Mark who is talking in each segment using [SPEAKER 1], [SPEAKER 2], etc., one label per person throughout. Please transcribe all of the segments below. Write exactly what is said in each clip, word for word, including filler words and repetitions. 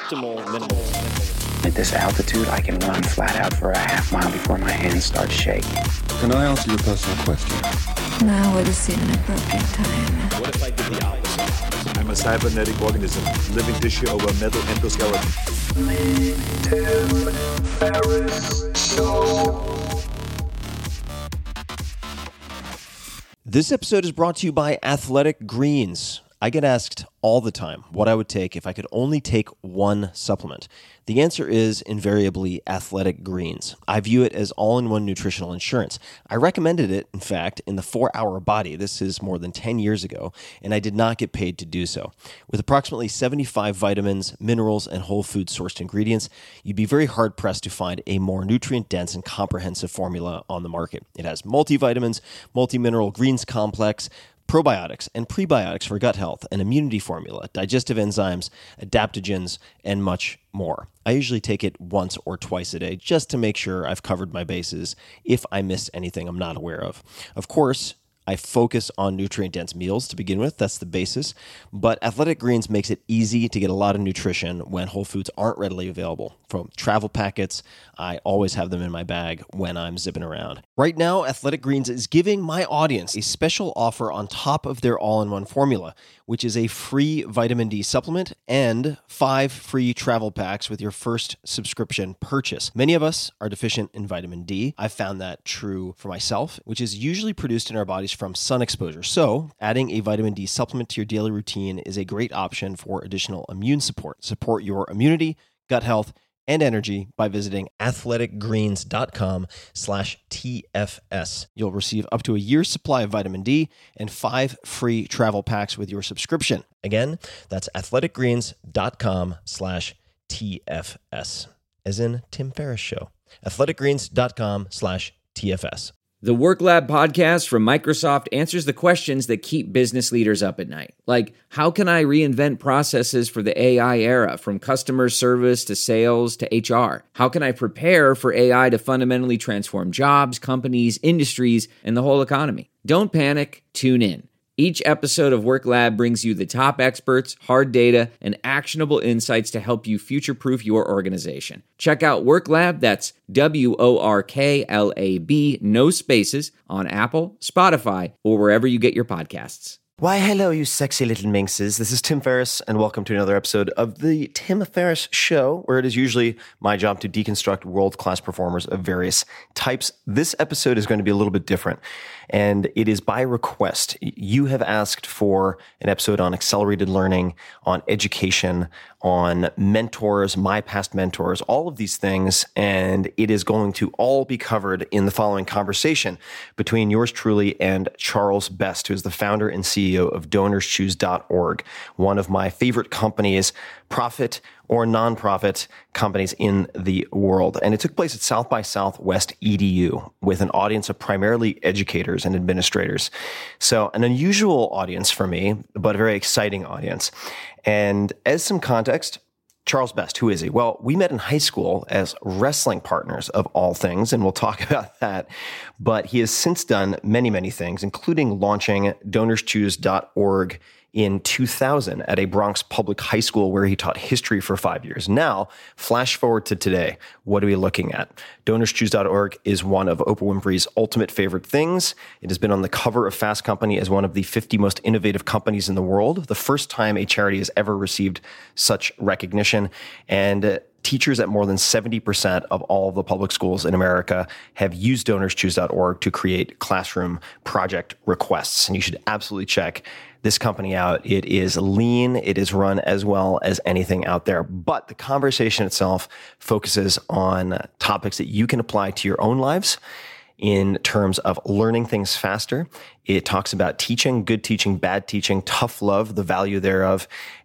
[SPEAKER 1] optimal minimalism.
[SPEAKER 2] At this altitude, I can run flat out for a half mile before my hands start shaking.
[SPEAKER 3] Can I answer your personal question?
[SPEAKER 4] Now would seem an appropriate time.
[SPEAKER 1] What if I did the opposite?
[SPEAKER 5] I'm a cybernetic organism, living tissue over a metal endoskeleton.
[SPEAKER 6] The Tim Ferriss Show.
[SPEAKER 7] This episode is brought to you by Athletic Greens. I get asked all the time what I would take if I could only take one supplement. The answer is invariably Athletic Greens. I view it as all-in-one nutritional insurance. I recommended it, in fact, in the four hour Body. This is more than ten years ago, and I did not get paid to do so. With approximately seventy-five vitamins, minerals, and whole food sourced ingredients, you'd be very hard-pressed to find a more nutrient-dense and comprehensive formula on the market. It has multivitamins, multi-mineral greens complex, probiotics and prebiotics for gut health, an immunity formula, digestive enzymes, adaptogens, and much more. I usually take it once or twice a day just to make sure I've covered my bases if I missed anything I'm not aware of. Of course, I focus on nutrient-dense meals to begin with. That's the basis. But Athletic Greens makes it easy to get a lot of nutrition when whole foods aren't readily available. From travel packets, I always have them in my bag when I'm zipping around. Right now, Athletic Greens is giving my audience a special offer on top of their all-in-one formula, which is a free vitamin D supplement and five free travel packs with your first subscription purchase. Many of us are deficient in vitamin D. I've found that true for myself, which is usually produced in our bodies from sun exposure. So adding a vitamin D supplement to your daily routine is a great option for additional immune support. Support your immunity, gut health, and energy by visiting athleticgreens.com slash TFS. You'll receive up to a year's supply of vitamin D and five free travel packs with your subscription. Again, that's athleticgreens.com slash TFS, as in Tim Ferriss Show. athleticgreens.com slash TFS.
[SPEAKER 8] The Work Lab podcast from Microsoft answers the questions that keep business leaders up at night. Like, how can I reinvent processes for the A I era, from customer service to sales to H R? How can I prepare for A I to fundamentally transform jobs, companies, industries, and the whole economy? Don't panic, tune in. Each episode of Work Lab brings you the top experts, hard data, and actionable insights to help you future-proof your organization. Check out Work Lab, that's W O R K L A B, no spaces, on Apple, Spotify, or wherever you get your podcasts.
[SPEAKER 7] Why, hello, you sexy little minxes. This is Tim Ferriss, and welcome to another episode of the Tim Ferriss Show, where it is usually my job to deconstruct world-class performers of various types. This episode is going to be a little bit different, and it is by request. You have asked for an episode on accelerated learning, on education, on mentors, my past mentors, all of these things, and it is going to all be covered in the following conversation between yours truly and Charles Best, who is the founder and C E O of donors choose dot org, one of my favorite companies, profit or nonprofit companies in the world. And it took place at South by Southwest E D U with an audience of primarily educators and administrators. So an unusual audience for me, but a very exciting audience. And as some context, Charles Best, who is he? Well, we met in high school as wrestling partners of all things, and we'll talk about that. But he has since done many, many things, including launching donors choose dot org in two thousand at a Bronx public high school where he taught history for five years. Now, flash forward to today. What are we looking at? donors choose dot org is one of Oprah Winfrey's ultimate favorite things. It has been on the cover of Fast Company as one of the fifty most innovative companies in the world, the first time a charity has ever received such recognition. And uh, teachers at more than seventy percent of all of the public schools in America have used donors choose dot org to create classroom project requests. And you should absolutely check this company out. It is lean. It is run as well as anything out there. But the conversation itself focuses on topics that you can apply to your own lives in terms of learning things faster. It talks about teaching, good teaching, bad teaching, tough love, the value thereof,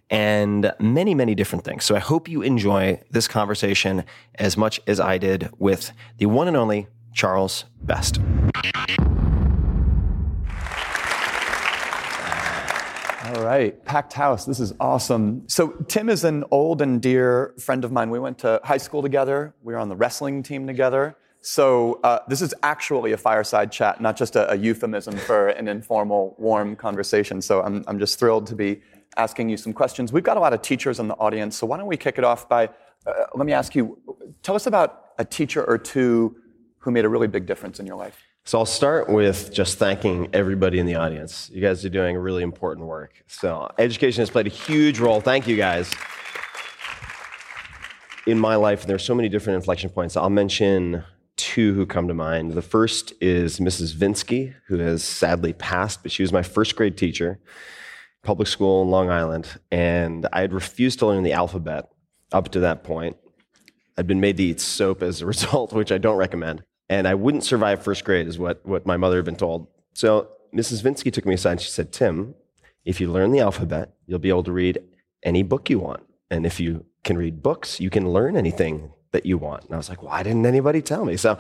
[SPEAKER 7] and many, many different things. So I hope you enjoy this conversation as much as I did with the one and only Charles Best.
[SPEAKER 9] All right, packed house. This is awesome. So Tim is an old and dear friend of mine. We went to high school together. We were on the wrestling team together. So uh, this is actually a fireside chat, not just a, a euphemism for an informal, warm conversation. So I'm I'm just thrilled to be asking you some questions. We've got a lot of teachers in the audience, so why don't we kick it off by, uh, let me ask you, tell us about a teacher or two who made a really big difference in your life.
[SPEAKER 7] So I'll start with just thanking everybody in the audience. You guys are doing really important work. So education has played a huge role. Thank you guys. In my life, and there are so many different inflection points. I'll mention two who come to mind. The first is Missus Vinsky, who has sadly passed, but she was my first grade teacher, public school in Long Island, and I had refused to learn the alphabet up to that point. I'd been made to eat soap as a result, which I don't recommend, and I wouldn't survive first grade is what, what my mother had been told. So Missus Vinsky took me aside and she said, Tim, if you learn the alphabet, you'll be able to read any book you want, and if you can read books, you can learn anything that you want. And I was like, why didn't anybody tell me? So,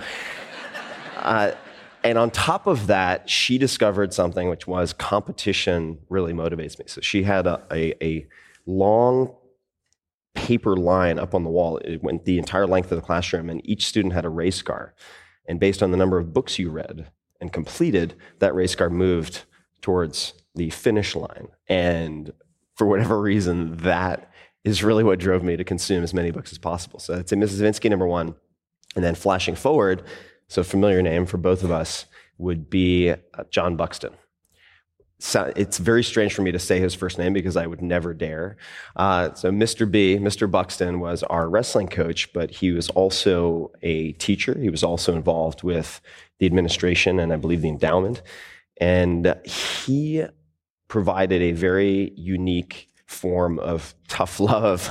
[SPEAKER 7] uh, and on top of that, she discovered something, which was competition really motivates me. So she had a, a, a long paper line up on the wall. It went the entire length of the classroom, and each student had a race car. And based on the number of books you read and completed, that race car moved towards the finish line. And for whatever reason, that is really what drove me to consume as many books as possible. So I'd say Missus Vinsky, number one. And then flashing forward, so a familiar name for both of us would be uh, John Buxton. So it's very strange for me to say his first name because I would never dare. Uh, so Mister B, Mister Buxton was our wrestling coach, but he was also a teacher. He was also involved with the administration and I believe the endowment. And he provided a very unique form of tough love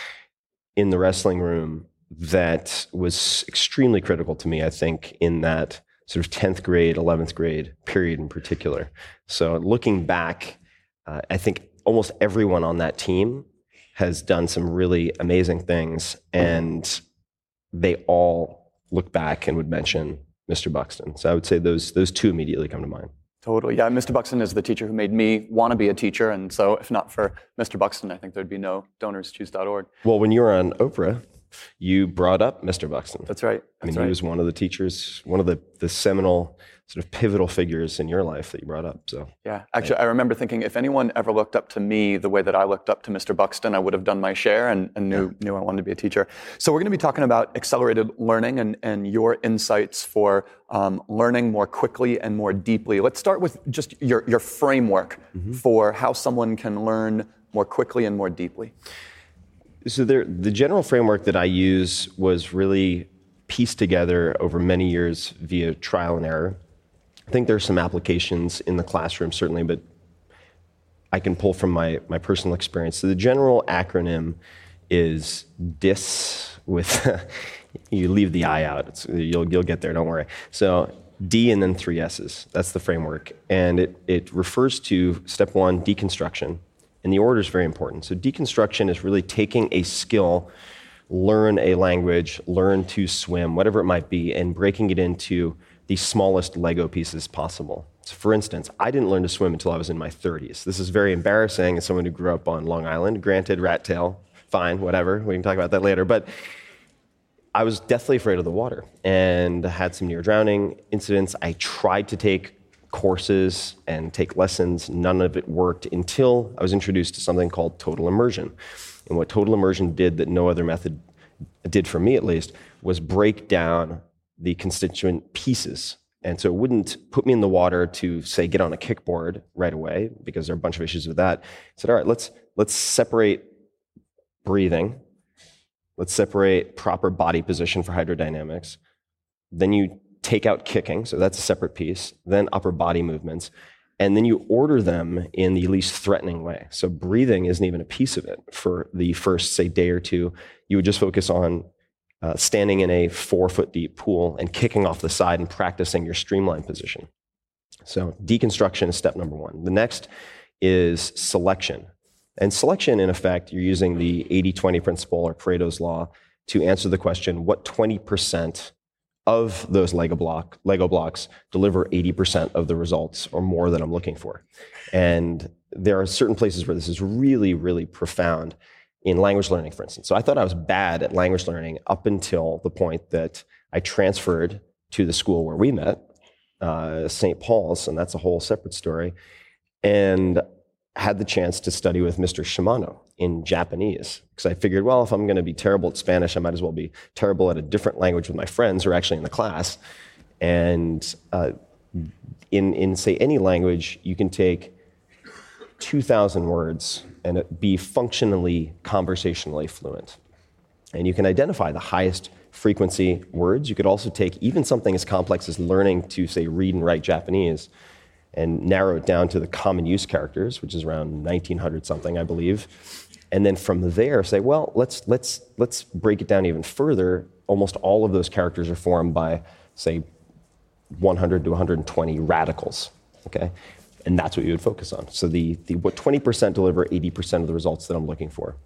[SPEAKER 7] in the wrestling room that was extremely critical to me, I think, in that sort of tenth grade, eleventh grade period in particular. So looking back, uh, I think almost everyone on that team has done some really amazing things, and they all look back and would mention Mister Buxton. So I would say those those two immediately come to mind.
[SPEAKER 9] Totally. Yeah, Mister Buxton is the teacher who made me want to be a teacher. And so if not for Mister Buxton, I think there'd be no donors choose dot org.
[SPEAKER 7] Well, when you were on Oprah, you brought up Mister Buxton.
[SPEAKER 9] That's right. That's
[SPEAKER 7] I mean,
[SPEAKER 9] right.
[SPEAKER 7] he was one of the teachers, one of the, the seminal sort of pivotal figures in your life that you brought up. So
[SPEAKER 9] yeah, actually, I remember thinking if anyone ever looked up to me the way that I looked up to Mister Buxton, I would have done my share and, and knew, yeah. knew I wanted to be a teacher. So we're going to be talking about accelerated learning and, and your insights for um, learning more quickly and more deeply. Let's start with just your, your framework mm-hmm. for how someone can learn more quickly and more deeply.
[SPEAKER 7] So there, the general framework that I use was really pieced together over many years via trial and error. I think there are some applications in the classroom, certainly, but I can pull from my, my personal experience. So the general acronym is DIS with, you leave the I out, it's, you'll, you'll get there, don't worry. So D and then three S's, that's the framework. And it, it refers to step one, deconstruction. And the order is very important. So deconstruction is really taking a skill, learn a language, learn to swim, whatever it might be, and breaking it into the smallest Lego pieces possible. So for instance, I didn't learn to swim until I was in my thirties. This is very embarrassing as someone who grew up on Long Island. Granted, rat tail, fine, whatever. We can talk about that later. But I was deathly afraid of the water and had some near drowning incidents. I tried to take courses and take lessons. None of it worked until I was introduced to something called total immersion. And what total immersion did that no other method did for me at least was break down the constituent pieces. And so it wouldn't put me in the water to, say, get on a kickboard right away, because there are a bunch of issues with that. It said, all right, let's let's separate breathing. Let's separate proper body position for hydrodynamics. Then you take out kicking, so that's a separate piece. Then upper body movements. And then you order them in the least threatening way. So breathing isn't even a piece of it for the first, say, day or two. You would just focus on uh, standing in a four-foot deep pool and kicking off the side and practicing your streamline position. So deconstruction is step number one. The next is selection. And selection, in effect, you're using the eighty twenty principle or Pareto's law to answer the question, what twenty percent of those Lego block Lego blocks deliver eighty percent of the results or more that I'm looking for. And there are certain places where this is really, really profound in language learning, for instance. So I thought I was bad at language learning up until the point that I transferred to the school where we met, uh, Saint Paul's, and that's a whole separate story. And had the chance to study with Mister Shimano in Japanese, because I figured, well, if I'm going to be terrible at Spanish, I might as well be terrible at a different language with my friends who are actually in the class. And uh, in, in, say, any language, you can take two thousand words and it be functionally, conversationally fluent. And you can identify the highest frequency words. You could also take even something as complex as learning to, say, read and write Japanese and narrow it down to the common use characters, which is around nineteen hundred something, I believe. And then from there say, well, let's let's let's break it down even further. Almost all of those characters are formed by, say, one hundred to one hundred twenty radicals, okay? And that's what you would focus on. So the, the what twenty percent deliver eighty percent of the results that I'm looking for.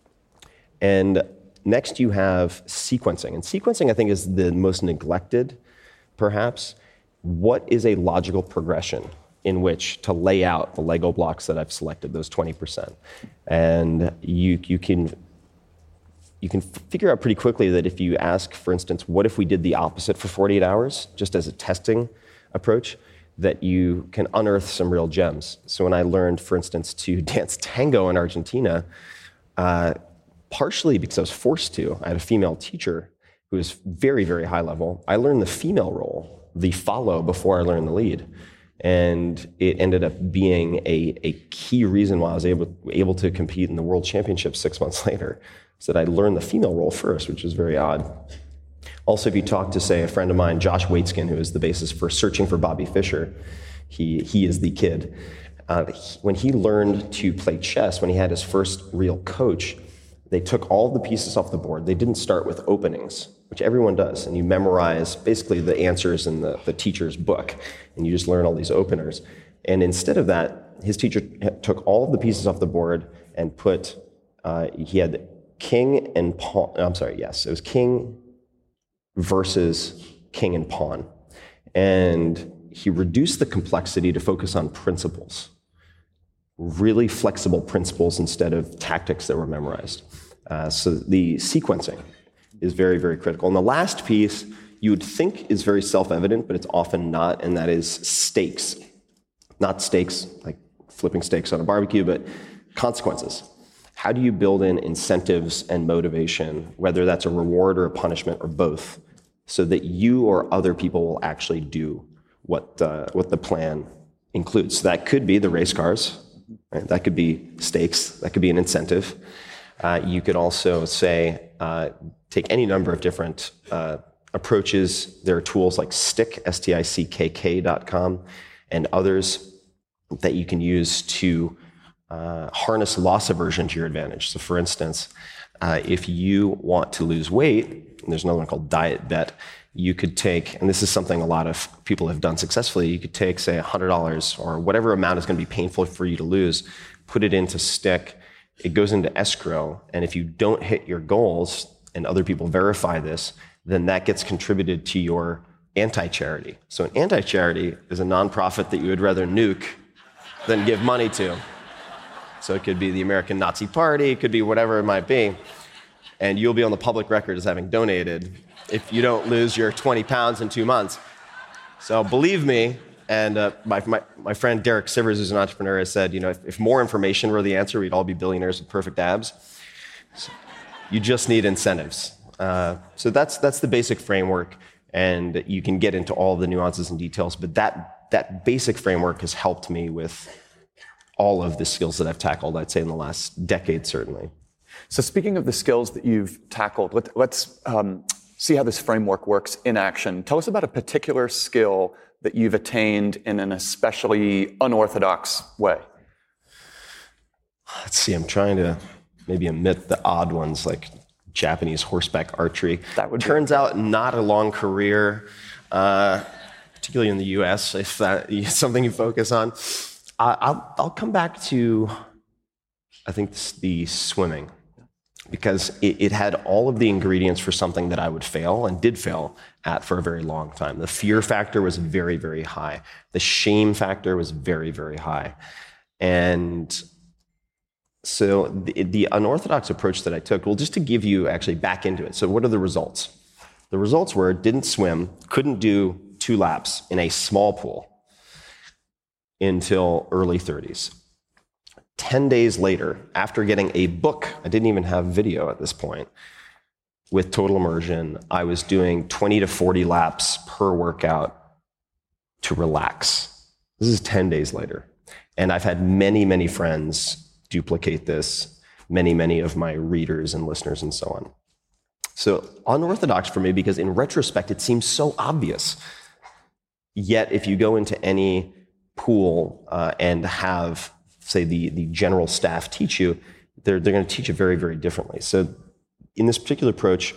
[SPEAKER 7] And next you have sequencing. And sequencing, I think, is the most neglected, perhaps. What is a logical progression in which to lay out the Lego blocks that I've selected, those twenty percent? And you, you can you can figure out pretty quickly that if you ask, for instance, what if we did the opposite for forty-eight hours, just as a testing approach, that you can unearth some real gems. So when I learned, for instance, to dance tango in Argentina, uh, partially because I was forced to, I had a female teacher who was very, very high level. I learned the female role, the follow, before I learned the lead. And it ended up being a, a key reason why I was able, able to compete in the World Championships six months later, is that I learned the female role first, which is very odd. Also, if you talk to, say, a friend of mine, Josh Waitzkin, who is the basis for Searching for Bobby Fischer, he, he is the kid. Uh, he, when he learned to play chess, when he had his first real coach, they took all the pieces off the board. They didn't start with openings, which everyone does, and you memorize basically the answers in the, the teacher's book, and you just learn all these openers. And instead of that, his teacher took all of the pieces off the board and put, uh, he had king and pawn, I'm sorry, yes, it was king versus king and pawn. And he reduced the complexity to focus on principles, really flexible principles instead of tactics that were memorized. Uh, so the sequencing is very, very critical. And the last piece you would think is very self-evident, but it's often not, and that is stakes. Not stakes, like flipping steaks on a barbecue, but consequences. How do you build in incentives and motivation, whether that's a reward or a punishment or both, so that you or other people will actually do what, uh, what the plan includes? So that could be the race cars, right? That could be stakes, that could be an incentive. Uh, you could also say, uh, take any number of different uh, approaches. There are tools like Stick, S T I C K K dot com, and others that you can use to uh, harness loss aversion to your advantage. So for instance, uh, if you want to lose weight, and there's another one called Diet Bet, you could take, and this is something a lot of people have done successfully, you could take, say, one hundred dollars or whatever amount is going to be painful for you to lose, put it into Stick, it goes into escrow, and if you don't hit your goals, and other people verify this, then that gets contributed to your anti-charity. So an anti-charity is a nonprofit that you would rather nuke than give money to. So it could be the American Nazi Party, it could be whatever it might be, and you'll be on the public record as having donated if you don't lose your twenty pounds in two months. So believe me, and uh, my, my, my friend Derek Sivers, who's an entrepreneur, has said, you know, if, if more information were the answer, we'd all be billionaires with perfect abs. So you just need incentives. Uh, so that's that's the basic framework, and you can get into all the nuances and details, but that that basic framework has helped me with all of the skills that I've tackled, I'd say, in the last decade, certainly.
[SPEAKER 9] So speaking of the skills that you've tackled, let, let's um, see how this framework works in action. Tell us about a particular skill that you've attained in an especially unorthodox way.
[SPEAKER 7] Let's see, I'm trying to maybe omit the odd ones like Japanese horseback archery.
[SPEAKER 9] That would
[SPEAKER 7] Turns be- out not a long career, uh, particularly in the U S, if that is something you focus on. Uh, I'll, I'll come back to, I think, the swimming, because it, it had all of the ingredients for something that I would fail and did fail at for a very long time. The fear factor was very, very high. The shame factor was very, very high. And so the, the unorthodox approach that I took, well, just to give you actually back into it. So what are the results? The results were didn't swim, couldn't do two laps in a small pool until early thirties. ten days later, after getting a book, I didn't even have video at this point, with total immersion, I was doing twenty to forty laps per workout to relax. This is ten days later. And I've had many, many friends duplicate this, many, many of my readers and listeners and so on. So unorthodox for me because in retrospect, it seems so obvious. Yet if you go into any pool uh, and have, say, the, the general staff teach you, they're, they're going to teach it very, very differently. So in this particular approach,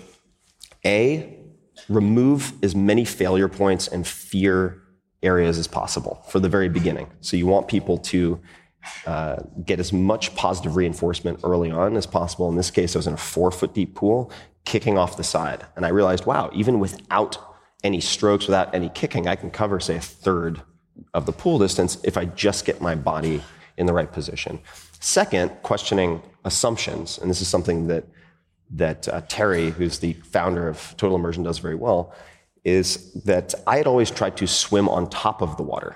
[SPEAKER 7] A, remove as many failure points and fear areas as possible for the very beginning. So you want people to uh, get as much positive reinforcement early on as possible. In this case, I was in a four foot deep pool, kicking off the side. And I realized, wow, even without any strokes, without any kicking, I can cover, say, a third of the pool distance if I just get my body in the right position. Second, questioning assumptions. And this is something that that uh, Terry, who's the founder of Total Immersion, does very well, is that I had always tried to swim on top of the water.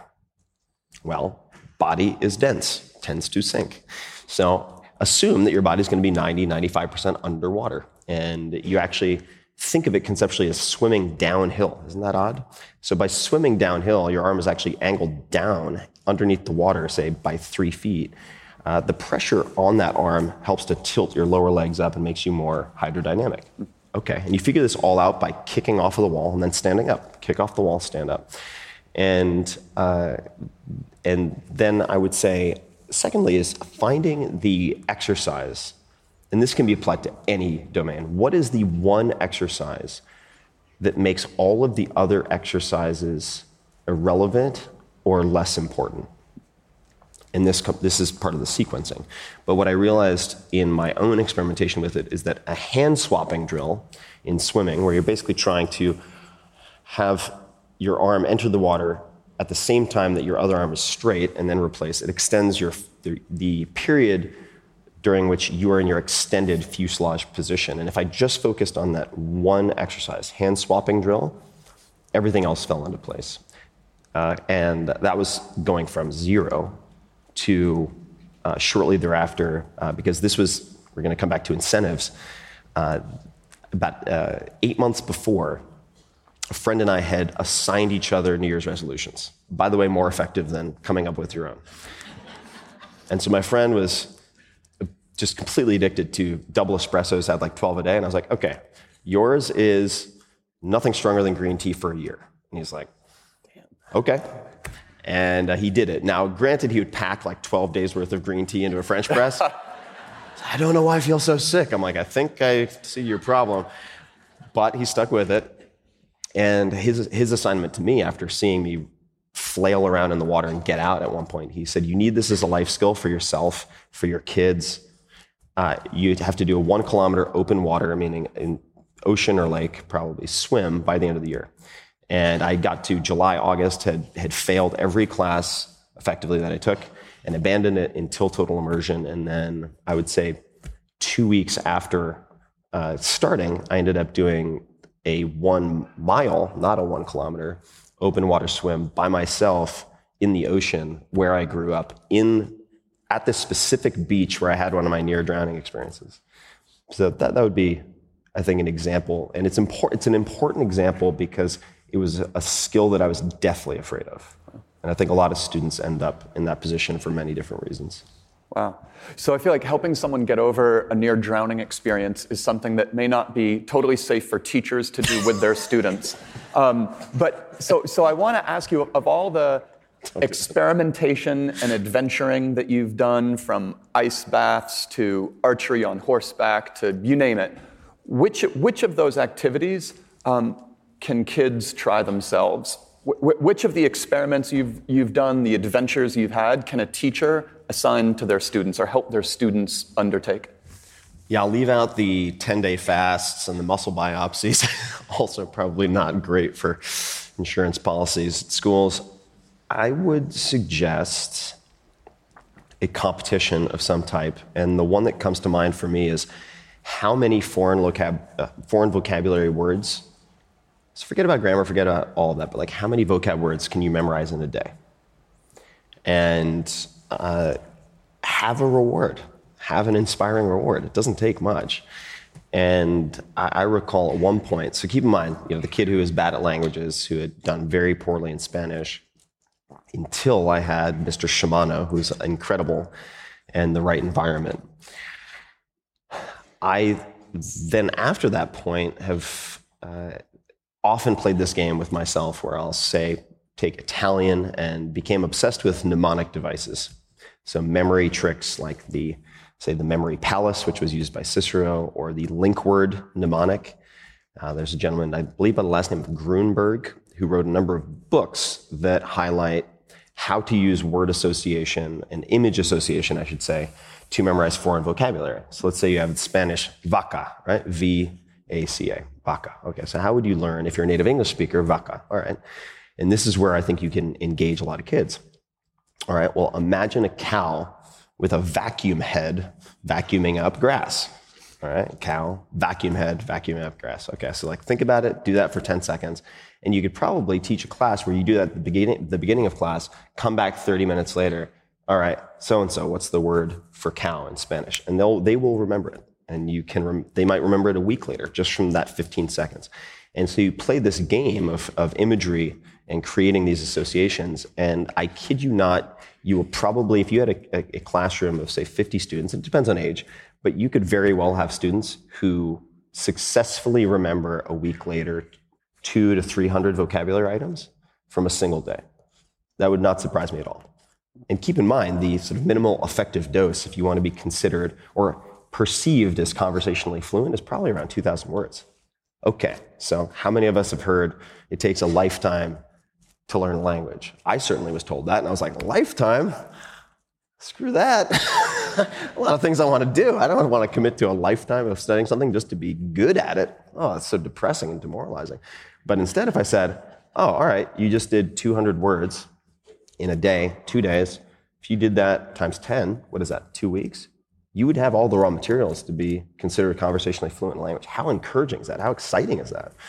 [SPEAKER 7] Well, body is dense, tends to sink. So assume that your body is going to be ninety, ninety-five percent underwater. And you actually think of it conceptually as swimming downhill. Isn't that odd? So by swimming downhill, your arm is actually angled down underneath the water, say by three feet. Uh, the pressure on that arm helps to tilt your lower legs up and makes you more hydrodynamic. Okay, and you figure this all out by kicking off of the wall and then standing up. Kick off the wall, stand up. And, uh, and then I would say, secondly, is finding the exercise. And this can be applied to any domain. What is the one exercise that makes all of the other exercises irrelevant or less important? And this, this is part of the sequencing. But what I realized in my own experimentation with it is that a hand swapping drill in swimming, where you're basically trying to have your arm enter the water at the same time that your other arm is straight and then replace, it extends your, the, the period during which you are in your extended fuselage position. And if I just focused on that one exercise, hand swapping drill, everything else fell into place. Uh, and that was going from zero to uh, shortly thereafter, uh, because this was, we're going to come back to incentives, uh, about uh, eight months before, a friend and I had assigned each other New Year's resolutions. By the way, more effective than coming up with your own. And so my friend was just completely addicted to double espressos, had like twelve a day, and I was like, okay, yours is nothing stronger than green tea for a year. And he's like, damn, okay. And uh, he did it. Now, granted, he would pack like twelve days worth of green tea into a French press. I don't know why I feel so sick. I'm like, I think I see your problem. But he stuck with it. And his, his assignment to me, after seeing me flail around in the water and get out at one point, he said, you need this as a life skill for yourself, for your kids. Uh, you have to do a one kilometer open water, meaning in ocean or lake, probably swim by the end of the year. And I got to July, August, had, had failed every class effectively that I took and abandoned it until total immersion. And then I would say two weeks after uh, starting, I ended up doing a one mile, not a one kilometer, open water swim by myself in the ocean where I grew up, in at this specific beach where I had one of my near drowning experiences. So that, that would be, I think, an example. And it's important. It's an important example because it was a skill that I was deathly afraid of. And I think a lot of students end up in that position for many different reasons.
[SPEAKER 9] Wow. So I feel like helping someone get over a near drowning experience is something that may not be totally safe for teachers to do with their students. Um, but so, so I want to ask you, of all the experimentation and adventuring that you've done, from ice baths to archery on horseback to you name it, which, which of those activities um, can kids try themselves? Wh- which of the experiments you've, you've done, the adventures you've had, can a teacher assign to their students or help their students undertake?
[SPEAKER 7] Yeah, I'll leave out the ten-day fasts and the muscle biopsies. Also probably not great for insurance policies at schools. I would suggest a competition of some type. And the one that comes to mind for me is how many foreign, vocab- uh, foreign vocabulary words. So forget about grammar, forget about all of that, but like how many vocab words can you memorize in a day? And uh, have a reward, have an inspiring reward. It doesn't take much. And I, I recall at one point, so keep in mind, you know, the kid who was bad at languages, who had done very poorly in Spanish, until I had Mister Shimano, who's incredible, and the right environment. I then, after that point, have uh, often played this game with myself where I'll say, take Italian, and became obsessed with mnemonic devices. So memory tricks like the, say, the memory palace, which was used by Cicero, or the link word mnemonic. Uh, there's a gentleman, I believe by the last name of Grunberg, who wrote a number of books that highlight how to use word association and image association, I should say, to memorize foreign vocabulary. So let's say you have Spanish vaca, right? V A C A, vaca. Okay, so how would you learn if you're a native English speaker, vaca? All right. And this is where I think you can engage a lot of kids. All right, well, imagine a cow with a vacuum head vacuuming up grass. All right, cow, vacuum head, vacuuming up grass. Okay, so like think about it, do that for ten seconds. And you could probably teach a class where you do that at the beginning, the beginning of class, come back thirty minutes later. All right, so-and-so, what's the word for cow in Spanish? And they'll, they will remember it. And you can, rem- they might remember it a week later, just from that fifteen seconds. And so you play this game of, of imagery and creating these associations. And I kid you not, you will probably, if you had a, a, a classroom of, say, fifty students, it depends on age, but you could very well have students who successfully remember a week later two to three hundred vocabulary items from a single day. That would not surprise me at all. And keep in mind, the sort of minimal effective dose, if you want to be considered or perceived as conversationally fluent, is probably around two thousand words. Okay, so how many of us have heard it takes a lifetime to learn a language? I certainly was told that, and I was like, lifetime? Screw that. A lot of things I want to do. I don't want to commit to a lifetime of studying something just to be good at it. Oh, it's so depressing and demoralizing. But instead, if I said, oh, all right, you just did two hundred words in a day, two days. If you did that times ten, what is that, two weeks? You would have all the raw materials to be considered conversationally fluent in language. How encouraging is that? How exciting is that?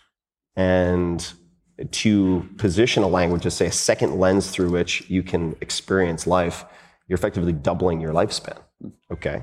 [SPEAKER 7] And to position a language as, say, a second lens through which you can experience life, you're effectively doubling your lifespan. Okay.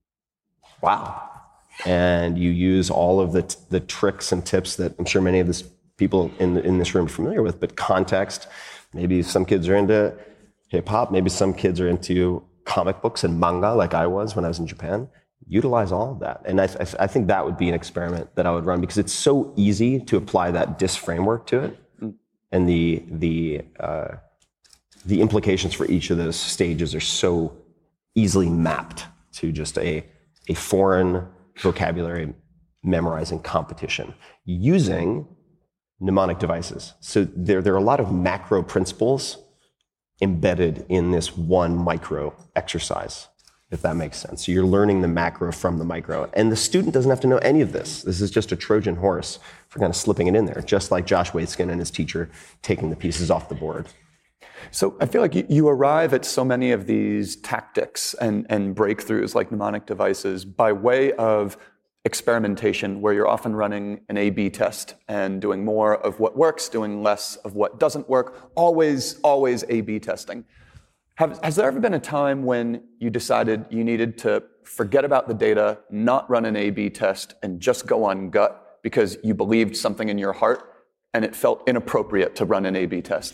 [SPEAKER 7] Wow. And you use all of the, t- the tricks and tips that I'm sure many of this people in, the, in this room are familiar with, but context. Maybe some kids are into hip hop. Maybe some kids are into comic books and manga like I was when I was in Japan. Utilize all of that. And I, I, I think that would be an experiment that I would run because it's so easy to apply that D I S framework to it. And the, the, uh, the implications for each of those stages are so easily mapped to just a, a foreign vocabulary memorizing competition using mnemonic devices. So there, there are a lot of macro principles embedded in this one micro exercise, if that makes sense. So you're learning the macro from the micro. And the student doesn't have to know any of this. This is just a Trojan horse for kind of slipping it in there, just like Josh Waitzkin and his teacher taking the pieces off the board.
[SPEAKER 9] So I feel like you, you arrive at so many of these tactics and, and breakthroughs like mnemonic devices by way of experimentation, where you're often running an A B test and doing more of what works, doing less of what doesn't work, always, always A B testing. Have, has there ever been a time when you decided you needed to forget about the data, not run an A B test, and just go on gut because you believed something in your heart and it felt inappropriate to run an A B test?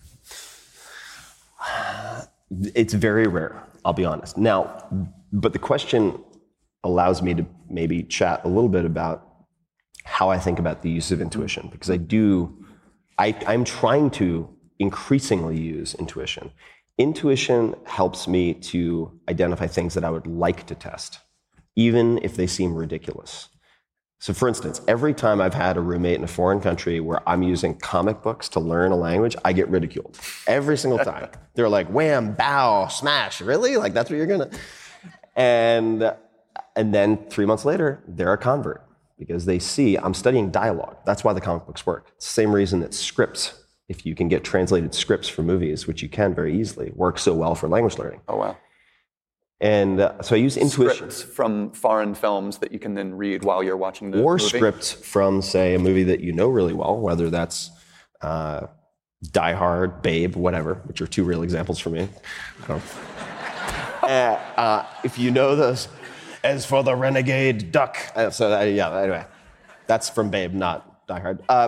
[SPEAKER 7] It's very rare, I'll be honest. Now, but the question allows me to maybe chat a little bit about how I think about the use of intuition, because I do, I, I'm trying to increasingly use intuition. Intuition helps me to identify things that I would like to test, even if they seem ridiculous. So for instance, every time I've had a roommate in a foreign country where I'm using comic books to learn a language, I get ridiculed. Every single time. They're like, wham, bow, smash, really? Like, that's what you're gonna... And, and then three months later, they're a convert because they see I'm studying dialogue. That's why the comic books work. It's the same reason that scripts, if you can get translated scripts for movies, which you can very easily, work so well for language learning.
[SPEAKER 9] Oh, wow.
[SPEAKER 7] And uh, so I use intuition.
[SPEAKER 9] Scripts from foreign films that you can then read while you're watching the
[SPEAKER 7] or
[SPEAKER 9] movie. Or
[SPEAKER 7] scripts from, say, a movie that you know really well, whether that's uh, Die Hard, Babe, whatever, which are two real examples for me. I don't uh, uh, if you know those, as for the renegade duck. Uh, so uh, yeah, anyway, that's from Babe, not Die Hard. Uh,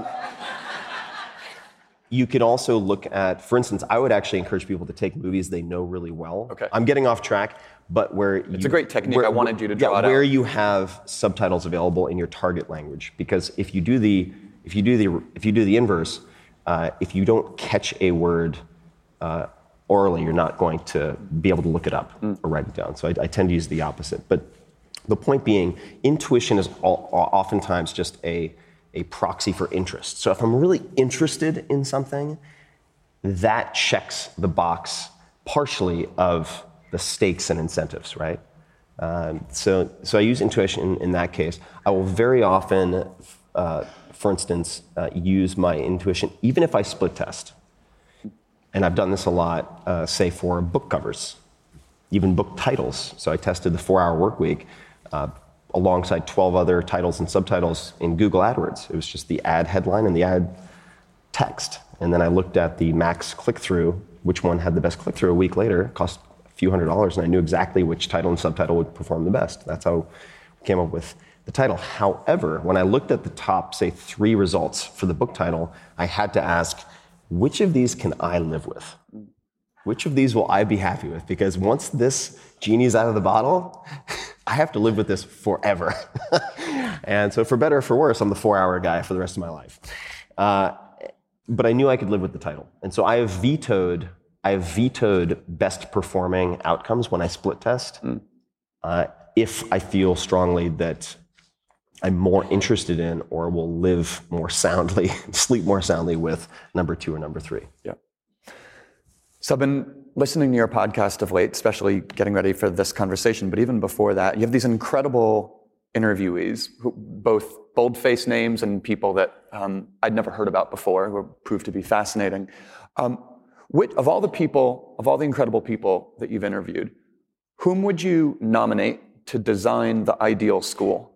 [SPEAKER 7] you could also look at, for instance, I would actually encourage people to take movies they know really well.
[SPEAKER 9] Okay.
[SPEAKER 7] I'm getting off track, but where
[SPEAKER 9] It's
[SPEAKER 7] you,
[SPEAKER 9] a great technique.
[SPEAKER 7] where,
[SPEAKER 9] I wanted you to draw
[SPEAKER 7] yeah,
[SPEAKER 9] it out.
[SPEAKER 7] where you have subtitles available in your target language, because if you do the if you do the if you do the inverse, uh, if you don't catch a word uh, orally, you're not going to be able to look it up mm. or write it down. So I, I tend to use the opposite. But the point being, intuition is all, oftentimes just a a proxy for interest. So if I'm really interested in something, that checks the box partially of the stakes and incentives, right? Um, so, so I use intuition in, in that case. I will very often, uh, for instance, uh, use my intuition, even if I split test. And I've done this a lot, uh, say for book covers, even book titles. So I tested the four hour work week uh, alongside twelve other titles and subtitles in Google AdWords. It was just the ad headline and the ad text. And then I looked at the max click-through, which one had the best click-through a week later. It cost a few hundred dollars, and I knew exactly which title and subtitle would perform the best. That's how we came up with the title. However, when I looked at the top, say, three results for the book title, I had to ask, which of these can I live with? Which of these will I be happy with? Because once this genie's out of the bottle, I have to live with this forever. And so for better or for worse, I'm the four-hour guy for the rest of my life. Uh, but I knew I could live with the title. And so I have vetoed, I have vetoed best performing outcomes when I split test, mm. uh, if I feel strongly that I'm more interested in or will live more soundly, sleep more soundly with number two or number three.
[SPEAKER 9] Yeah. So I've been listening to your podcast of late, especially getting ready for this conversation, but even before that, you have these incredible interviewees, who, both bold-faced names and people that um, I'd never heard about before, who proved to be fascinating. Um, which, of all the people, of all the incredible people that you've interviewed, whom would you nominate to design the ideal school?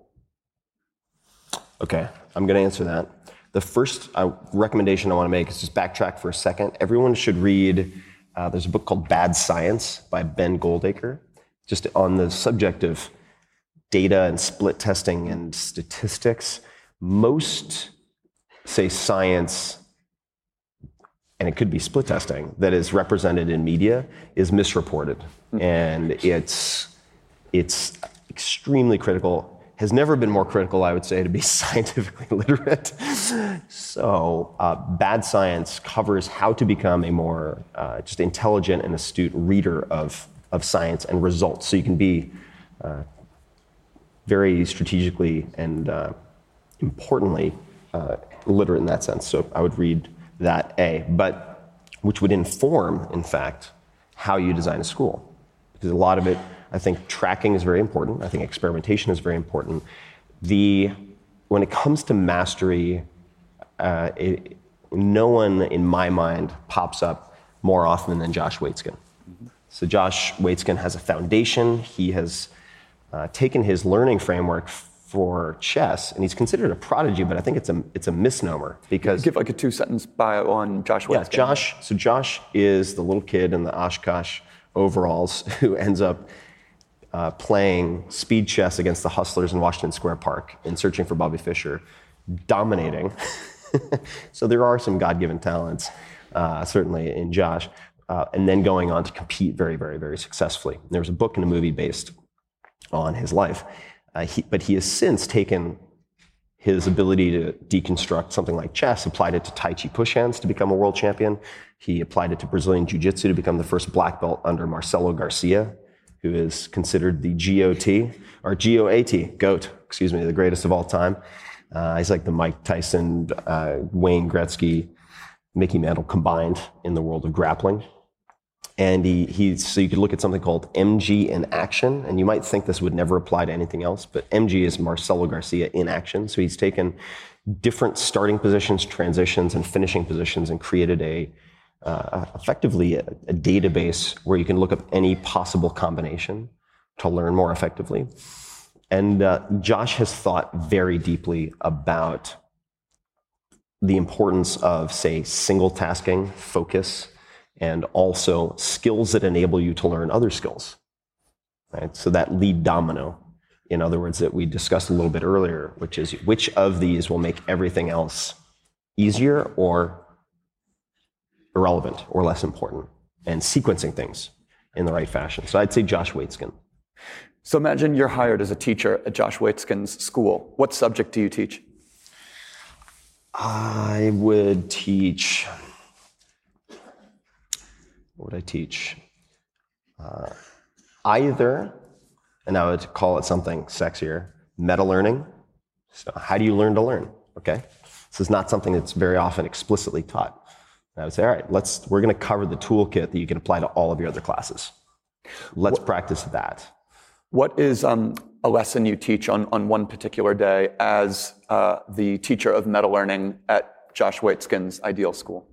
[SPEAKER 7] Okay, I'm going to answer that. The first uh, recommendation I want to make is just backtrack for a second. Everyone should read, uh, there's a book called Bad Science by Ben Goldacre, just on the subject of data and split testing and statistics. Most, say, science, and it could be split testing, that is represented in media is misreported. Mm-hmm. And it's, it's extremely critical. Has never been more critical, I would say, to be scientifically literate. So uh, Bad Science covers how to become a more uh, just intelligent and astute reader of, of science and results. So you can be uh, very strategically and uh, importantly uh, literate in that sense. So I would read that A, but which would inform, in fact, how you design a school. Because a lot of it, I think tracking is very important. I think experimentation is very important. The, when it comes to mastery, uh, it, no one in my mind pops up more often than Josh Waitzkin. Mm-hmm. So Josh Waitzkin has a foundation. He has uh, taken his learning framework for chess, and he's considered a prodigy, but I think it's a it's a misnomer because
[SPEAKER 9] give like a two-sentence bio on Josh Waitzkin.
[SPEAKER 7] Yeah, Josh. So Josh is the little kid in the Oshkosh overalls who ends up Uh, playing speed chess against the hustlers in Washington Square Park and searching for Bobby Fischer, dominating. So there are some God-given talents, uh, certainly in Josh, uh, and then going on to compete very, very, very successfully. There was a book and a movie based on his life, uh, he, but he has since taken his ability to deconstruct something like chess, applied it to Tai Chi push hands to become a world champion. He applied it to Brazilian Jiu-Jitsu to become the first black belt under Marcelo Garcia, who is considered the G O T, or G O A T, GOAT, excuse me, the greatest of all time. Uh, he's like the Mike Tyson, uh, Wayne Gretzky, Mickey Mantle combined in the world of grappling. And he, he, so you could look at something called M G in action, and you might think this would never apply to anything else, but M G is Marcelo Garcia in action. So he's taken different starting positions, transitions, and finishing positions and created a Uh, effectively a, a database where you can look up any possible combination to learn more effectively. And uh, Josh has thought very deeply about the importance of, say, single tasking, focus, and also skills that enable you to learn other skills. right? So that lead domino, in other words, that we discussed a little bit earlier, which is which of these will make everything else easier or irrelevant or less important, and sequencing things in the right fashion. So I'd say Josh Waitzkin.
[SPEAKER 9] So imagine you're hired as a teacher at Josh Waitzkin's school. What subject do you teach?
[SPEAKER 7] I would teach, what would I teach? Uh, either, and I would call it something sexier, meta learning. So how do you learn to learn? Okay, this is not something that's very often explicitly taught. And I would say, all right, let's we're going to cover the toolkit that you can apply to all of your other classes. Let's what, practice that.
[SPEAKER 9] What is um, a lesson you teach on, on one particular day as uh, the teacher of meta learning at Josh Waitzkin's ideal school?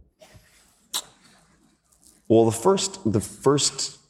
[SPEAKER 7] Well, the first the first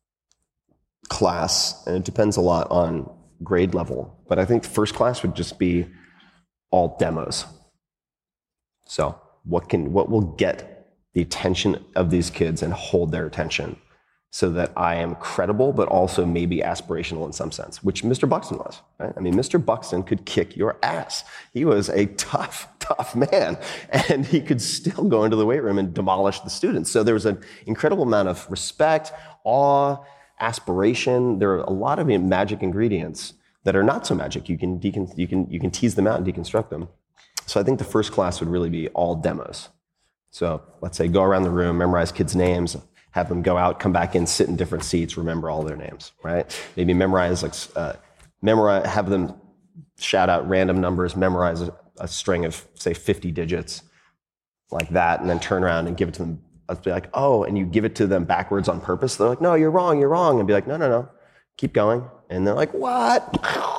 [SPEAKER 7] class, and it depends a lot on grade level, but I think the first class would just be all demos. So what can what will get the attention of these kids and hold their attention so that I am credible, but also maybe aspirational in some sense, which Mister Buxton was, right? I mean, Mister Buxton could kick your ass. He was a tough, tough man, and he could still go into the weight room and demolish the students. So there was an incredible amount of respect, awe, aspiration. There are a lot of magic ingredients that are not so magic. You can, decon- you can, you can tease them out and deconstruct them. So I think the first class would really be all demos. So let's say go around the room, memorize kids' names, have them go out, come back in, sit in different seats, remember all their names, right? Maybe memorize, like, uh, memorize, have them shout out random numbers, memorize a, a string of, say, fifty digits, like that, and then turn around and give it to them. I'd be like, oh, and you give it to them backwards on purpose. They're like, no, you're wrong, you're wrong. And be like, no, no, no, keep going. And they're like, what?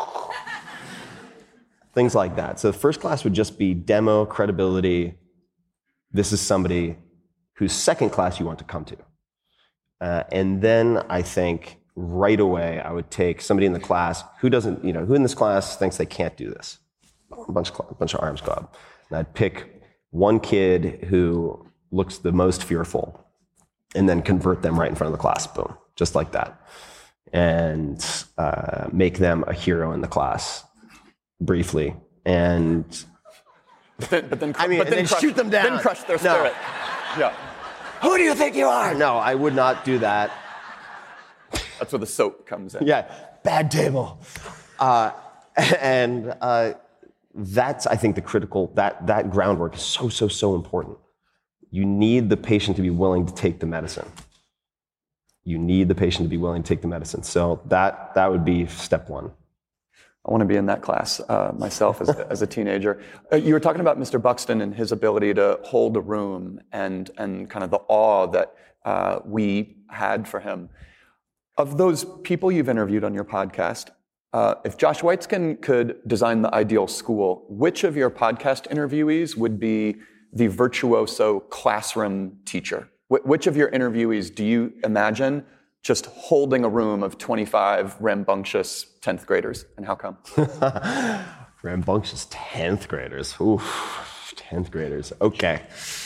[SPEAKER 7] Things like that. So the first class would just be demo, credibility. This is somebody whose second class you want to come to. Uh, and then I think right away I would take somebody in the class who doesn't, you know, who in this class thinks they can't do this. A bunch of, a bunch of arms go up. And I'd pick one kid who looks the most fearful and then convert them right in front of the class. Boom. Just like that. And uh, make them a hero in the class briefly. And
[SPEAKER 9] But then, but then,
[SPEAKER 7] I mean,
[SPEAKER 9] but then,
[SPEAKER 7] then
[SPEAKER 9] crush,
[SPEAKER 7] shoot them down.
[SPEAKER 9] Then crush their
[SPEAKER 7] No.
[SPEAKER 9] spirit. Yeah.
[SPEAKER 7] Who do you think you are? No, I would not do that.
[SPEAKER 9] That's where the soap comes in.
[SPEAKER 7] Yeah, bad table. Uh, and uh, that's, I think, the critical, that, that groundwork is so, so, so important. You need the patient to be willing to take the medicine. You need the patient to be willing to take the medicine. So that, that would be step one.
[SPEAKER 9] I want to be in that class uh, myself as, as a teenager. Uh, you were talking about Mister Buxton and his ability to hold a room and, and kind of the awe that uh, we had for him. Of those people you've interviewed on your podcast, uh, if Josh Waitzkin could design the ideal school, which of your podcast interviewees would be the virtuoso classroom teacher? Wh- which of your interviewees do you imagine just holding a room of twenty-five rambunctious tenth graders, and how come?
[SPEAKER 7] Rambunctious tenth graders. Oof, tenth graders. Okay.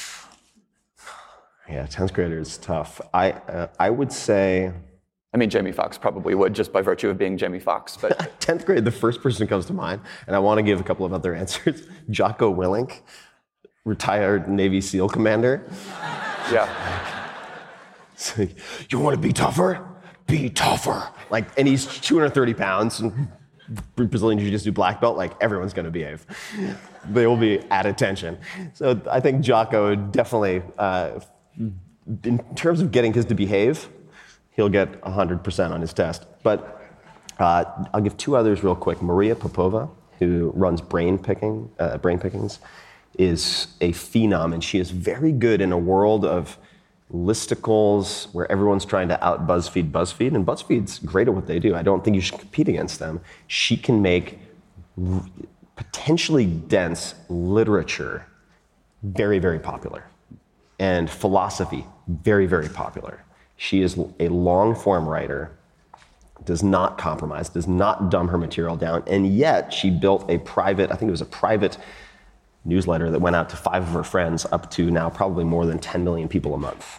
[SPEAKER 7] Yeah, tenth graders is tough. I uh, I would say.
[SPEAKER 9] I mean, Jamie Foxx probably would, just by virtue of being Jamie Foxx. But
[SPEAKER 7] tenth grade, the first person who comes to mind, and I want to give a couple of other answers. Jocko Willink, retired Navy SEAL commander.
[SPEAKER 9] Yeah.
[SPEAKER 7] So, you want to be tougher? Be tougher. Like, and he's two hundred thirty pounds, and Brazilian Jiu-Jitsu black belt. Like, everyone's going to behave. They will be at attention. So I think Jocko would definitely, uh, in terms of getting kids to behave, he'll get one hundred percent on his test. But uh, I'll give two others real quick. Maria Popova, who runs Brain Picking, uh, Brain Pickings, is a phenom, and she is very good in a world of listicles where everyone's trying to out BuzzFeed BuzzFeed, and BuzzFeed's great at what they do. I don't think you should compete against them. She can make r- potentially dense literature very, very popular, and philosophy very, very popular. She is a long-form writer, does not compromise, does not dumb her material down, and yet she built a private, I think it was a private newsletter that went out to five of her friends, up to now probably more than ten million people a month.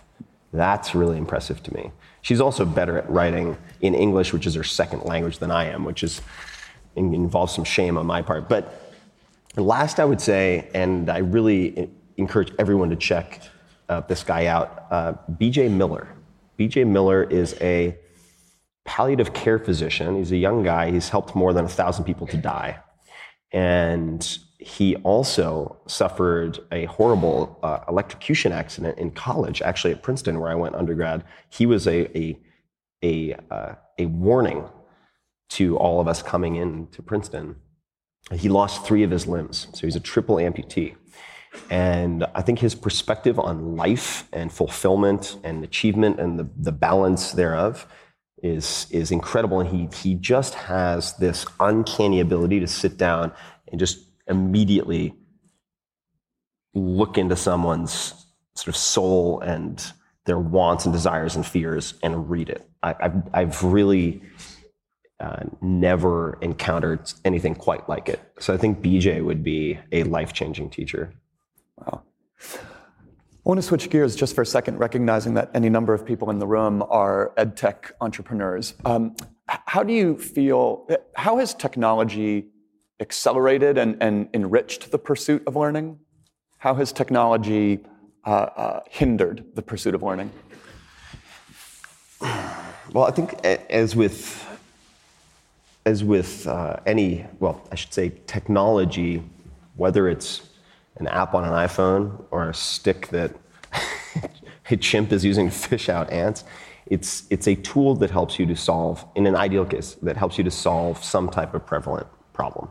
[SPEAKER 7] That's really impressive to me. She's also better at writing in English, which is her second language, than I am, which is involves some shame on my part. But last, I would say, and I really encourage everyone to check uh, this guy out, uh, B J Miller. B J Miller is a palliative care physician. He's a young guy. He's helped more than a thousand people to die. And he also suffered a horrible uh, electrocution accident in college, actually at Princeton, where I went undergrad. He was a a a, uh, a warning to all of us coming in to Princeton. He lost three of his limbs, so he's a triple amputee. And I think his perspective on life and fulfillment and achievement and the, the balance thereof is is incredible. And he he just has this uncanny ability to sit down and just immediately look into someone's sort of soul and their wants and desires and fears and read it. I, I've, I've really uh, never encountered anything quite like it. So I think B J would be a life-changing teacher.
[SPEAKER 9] Wow. I want to switch gears just for a second, recognizing that any number of people in the room are ed tech entrepreneurs. Um, how do you feel, how has technology accelerated and, and enriched the pursuit of learning? How has technology uh, uh, hindered the pursuit of learning?
[SPEAKER 7] Well, I think as with as with uh, any, well, I should say technology, whether it's an app on an iPhone or a stick that a chimp is using to fish out ants, it's it's a tool that helps you to solve, in an ideal case, that helps you to solve some type of prevalent problem.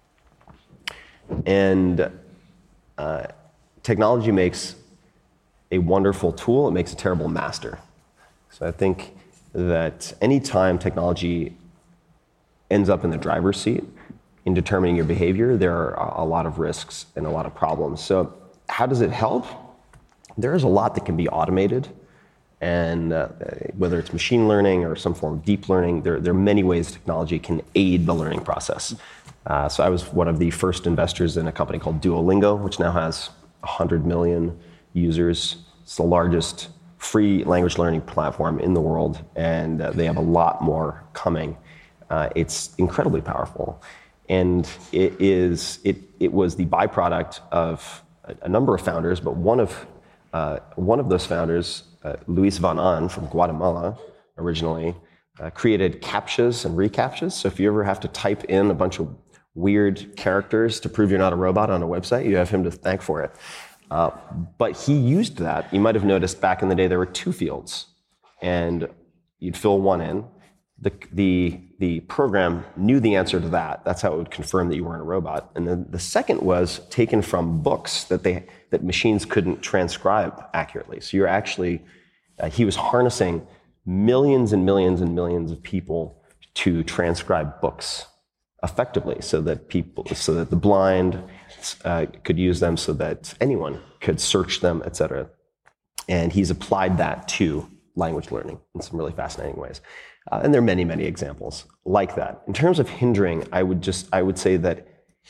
[SPEAKER 7] And uh, technology makes a wonderful tool, it makes a terrible master. So I think that any time technology ends up in the driver's seat in determining your behavior, there are a lot of risks and a lot of problems. So how does it help? There is a lot that can be automated. And uh, whether it's machine learning or some form of deep learning, there, there are many ways technology can aid the learning process. Uh, so I was one of the first investors in a company called Duolingo, which now has one hundred million users. It's the largest free language learning platform in the world, and uh, they have a lot more coming. Uh, it's incredibly powerful. And it is it it was the byproduct of a, a number of founders, but one of uh, one of those founders, uh, Luis Van Ahn from Guatemala, originally uh, created CAPTCHAs and reCAPTCHAs. So if you ever have to type in a bunch of weird characters to prove you're not a robot on a website, you have him to thank for it. Uh, but he used that. You might have noticed back in the day there were two fields, and you'd fill one in. The, the, the program knew the answer to that. That's how it would confirm that you weren't a robot. And then the second was taken from books that they that machines couldn't transcribe accurately. So you're actually, uh, he was harnessing millions and millions and millions of people to transcribe books effectively, so that people, so that the blind uh, could use them, so that anyone could search them, et cetera. And he's applied that to language learning in some really fascinating ways. Uh, and there are many, many examples like that. In terms of hindering, I would just, I would say that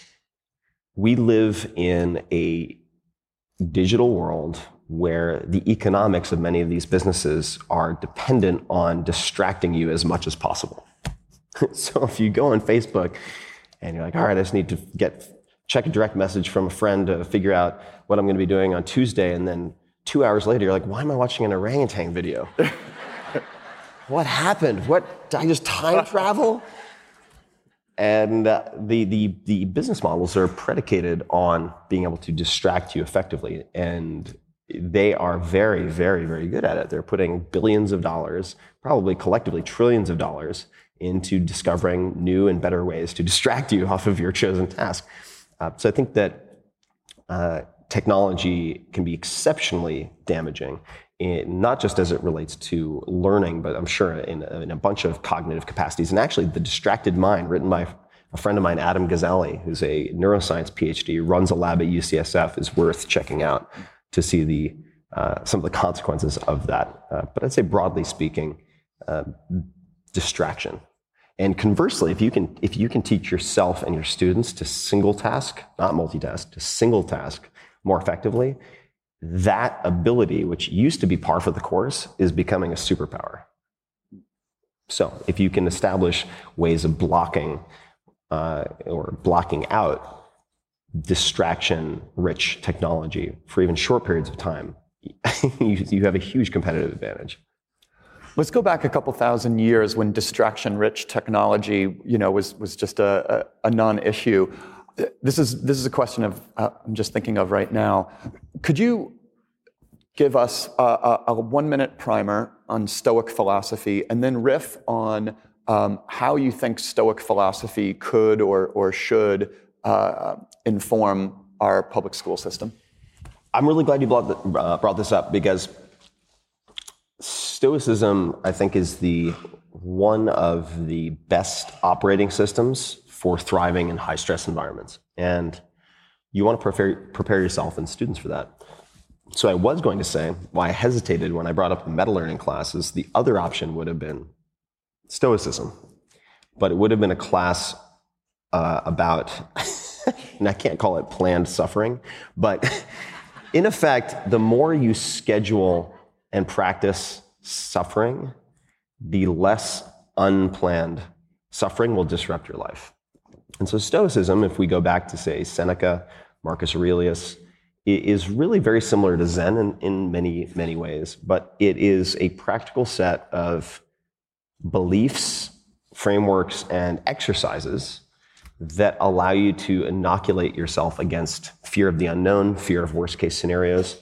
[SPEAKER 7] we live in a digital world where the economics of many of these businesses are dependent on distracting you as much as possible. So if you go on Facebook and you're like, all right, I just need to get check a direct message from a friend to figure out what I'm going to be doing on Tuesday, and then two hours later, you're like, why am I watching an orangutan video? What happened? What, did I just time travel? And uh, the, the, the business models are predicated on being able to distract you effectively. And they are very, very, very good at it. They're putting billions of dollars, probably collectively trillions of dollars, into discovering new and better ways to distract you off of your chosen task. Uh, so I think that uh, technology can be exceptionally damaging, in, not just as it relates to learning, but I'm sure in, in a bunch of cognitive capacities. And actually, The Distracted Mind, written by a friend of mine, Adam Gazzaley, who's a neuroscience PhD, runs a lab at U C S F, is worth checking out to see the uh, some of the consequences of that. Uh, but I'd say, broadly speaking, uh, distraction. And conversely, if you can if you can teach yourself and your students to single task, not multitask, to single task more effectively, that ability, which used to be par for the course, is becoming a superpower. So if you can establish ways of blocking uh, or blocking out distraction-rich technology for even short periods of time, you, you have a huge competitive advantage.
[SPEAKER 9] Let's go back a couple thousand years when distraction-rich technology, you know, was was just a, a, a non-issue. This is this is a question of uh, I'm just thinking of right now. Could you give us a, a, a one-minute primer on Stoic philosophy, and then riff on um, how you think Stoic philosophy could or or should uh, inform our public school system?
[SPEAKER 7] I'm really glad you brought, the, uh, brought this up, because Stoicism, I think, is the one of the best operating systems for thriving in high-stress environments. And you want to prepare, prepare yourself and students for that. So I was going to say, why I hesitated when I brought up the meta-learning classes, the other option would have been Stoicism. But it would have been a class uh, about, and I can't call it planned suffering, but in effect, the more you schedule and practice suffering, the less unplanned suffering will disrupt your life. And so Stoicism, if we go back to, say, Seneca, Marcus Aurelius, is really very similar to Zen in, in many, many ways, but it is a practical set of beliefs, frameworks, and exercises that allow you to inoculate yourself against fear of the unknown, fear of worst-case scenarios,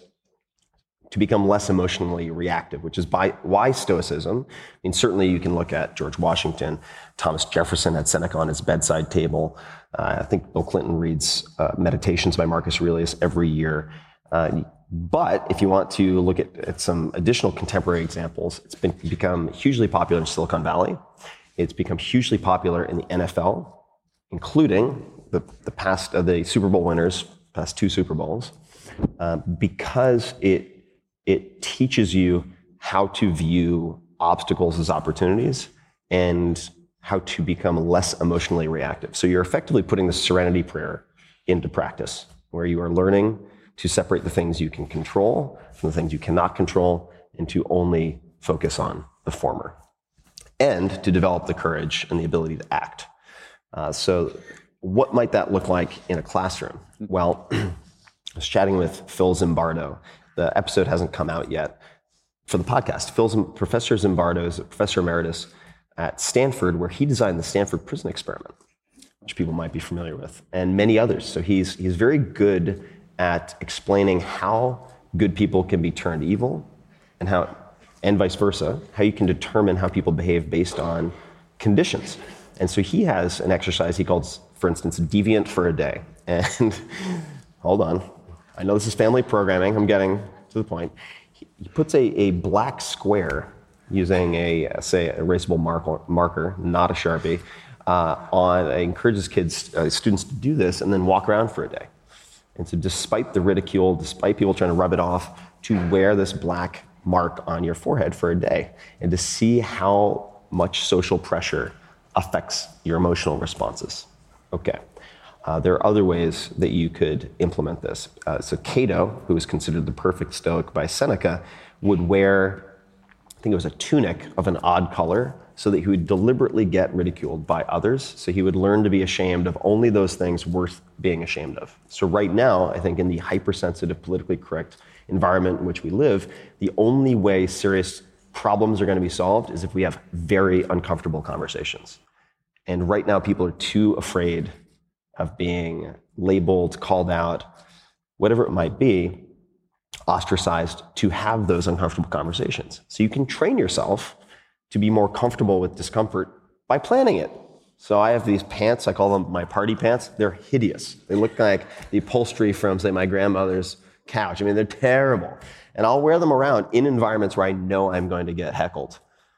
[SPEAKER 7] to become less emotionally reactive, which is by, why Stoicism. I mean, certainly you can look at George Washington, Thomas Jefferson had Seneca on his bedside table. Uh, I think Bill Clinton reads uh, Meditations by Marcus Aurelius every year. Uh, but if you want to look at, at some additional contemporary examples, it's been become hugely popular in Silicon Valley. It's become hugely popular in the N F L, including the, the past uh, the Super Bowl winners, past two Super Bowls, uh, because it It teaches you how to view obstacles as opportunities and how to become less emotionally reactive. So you're effectively putting the Serenity Prayer into practice, where you are learning to separate the things you can control from the things you cannot control, and to only focus on the former, and to develop the courage and the ability to act. Uh, so what might that look like in a classroom? Well, I was chatting with Phil Zimbardo. The episode hasn't come out yet for the podcast. Phil, Professor Zimbardo is a professor emeritus at Stanford, where he designed the Stanford Prison Experiment, which people might be familiar with, and many others. So he's he's very good at explaining how good people can be turned evil, and how, and vice versa, how you can determine how people behave based on conditions. And so he has an exercise he calls, for instance, Deviant for a Day. And hold on. I know this is family programming. I'm getting to the point. He puts a, a black square using a, say, a erasable marker, marker not a Sharpie, uh, on, uh, encourages kids, uh, students to do this and then walk around for a day. And so despite the ridicule, despite people trying to rub it off, to wear this black mark on your forehead for a day and to see how much social pressure affects your emotional responses. Okay. Uh, there are other ways that you could implement this. Uh, so Cato, who was considered the perfect Stoic by Seneca, would wear, I think it was a tunic of an odd color, so that he would deliberately get ridiculed by others. So he would learn to be ashamed of only those things worth being ashamed of. So right now, I think in the hypersensitive, politically correct environment in which we live, the only way serious problems are going to be solved is if we have very uncomfortable conversations. And right now, people are too afraid of being labeled, called out, whatever it might be, ostracized, to have those uncomfortable conversations. So you can train yourself to be more comfortable with discomfort by planning it. So I have these pants, I call them my party pants. They're hideous. They look like the upholstery from, say, my grandmother's couch. I mean, they're terrible. And I'll wear them around in environments where I know I'm going to get heckled.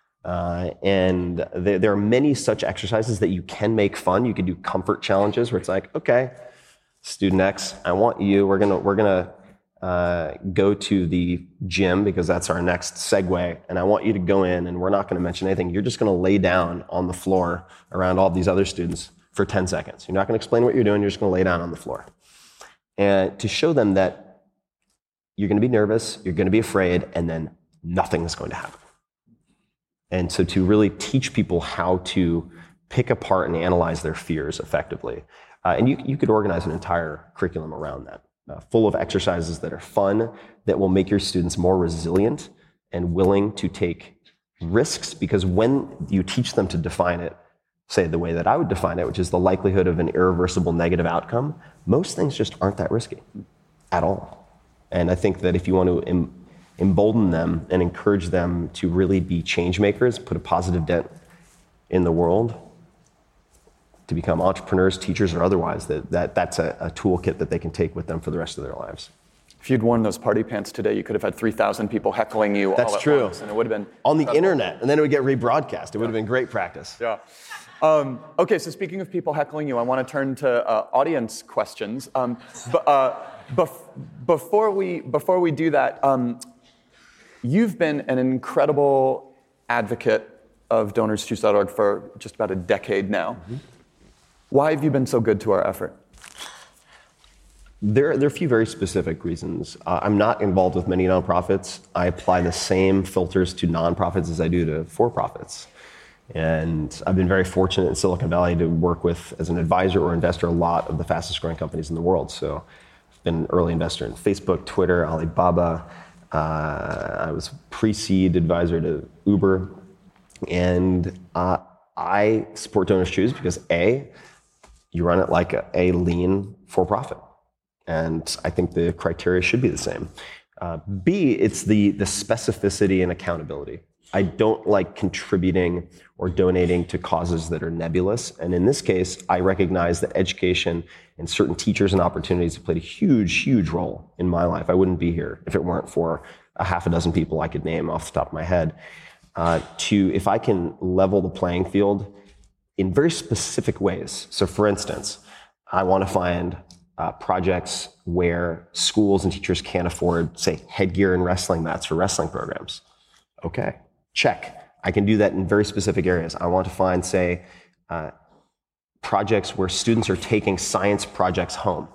[SPEAKER 7] Uh, and there, there are many such exercises that you can make fun. You can do comfort challenges where it's like, okay, student X, I want you, we're gonna, we're gonna uh, go to the gym because that's our next segue, and I want you to go in and we're not gonna mention anything. You're just gonna lay down on the floor around all these other students for ten seconds. You're not gonna explain what you're doing, you're just gonna lay down on the floor. And to show them that you're going to be nervous, you're going to be afraid, and then nothing is going to happen. And so to really teach people how to pick apart and analyze their fears effectively. Uh, and you, you could organize an entire curriculum around that, uh, full of exercises that are fun, that will make your students more resilient and willing to take risks, because when you teach them to define it, say the way that I would define it, which is the likelihood of an irreversible negative outcome, most things just aren't that risky at all. And I think that if you want to em- embolden them and encourage them to really be change makers, put a positive dent in the world, to become entrepreneurs, teachers, or otherwise, that, that that's a, a toolkit that they can take with them for the rest of their lives.
[SPEAKER 9] If you'd worn those party pants today, you could have had three thousand people heckling you
[SPEAKER 7] That's
[SPEAKER 9] all at
[SPEAKER 7] true.
[SPEAKER 9] once, and it would have been
[SPEAKER 7] on the
[SPEAKER 9] incredible.
[SPEAKER 7] internet, and then it would get rebroadcast. It would have been great practice.
[SPEAKER 9] Yeah. Um, okay, so speaking of people heckling you, I want to turn to uh, audience questions. Um, but, uh, bef- before we before we do that, um, you've been an incredible advocate of donors choose dot org for just about a decade now. Mm-hmm. Why have you been so good to our effort?
[SPEAKER 7] There, there are a few very specific reasons. Uh, I'm not involved with many nonprofits. I apply the same filters to nonprofits as I do to for-profits. And I've been very fortunate in Silicon Valley to work with, as an advisor or investor, a lot of the fastest growing companies in the world. So I've been an early investor in Facebook, Twitter, Alibaba. Uh, I was pre-seed advisor to Uber. And uh, I support Donors Choose because A, you run it like a, a lean for-profit. And I think the criteria should be the same. Uh, B, it's the, the specificity and accountability. I don't like contributing or donating to causes that are nebulous. And in this case, I recognize that education and certain teachers and opportunities have played a huge, huge role in my life. I wouldn't be here if it weren't for a half a dozen people I could name off the top of my head. Uh, to, if I can level the playing field in very specific ways. So for instance, I want to find uh, projects where schools and teachers can't afford, say, headgear and wrestling mats for wrestling programs. Okay, check. I can do that in very specific areas. I want to find, say, uh, projects where students are taking science projects home.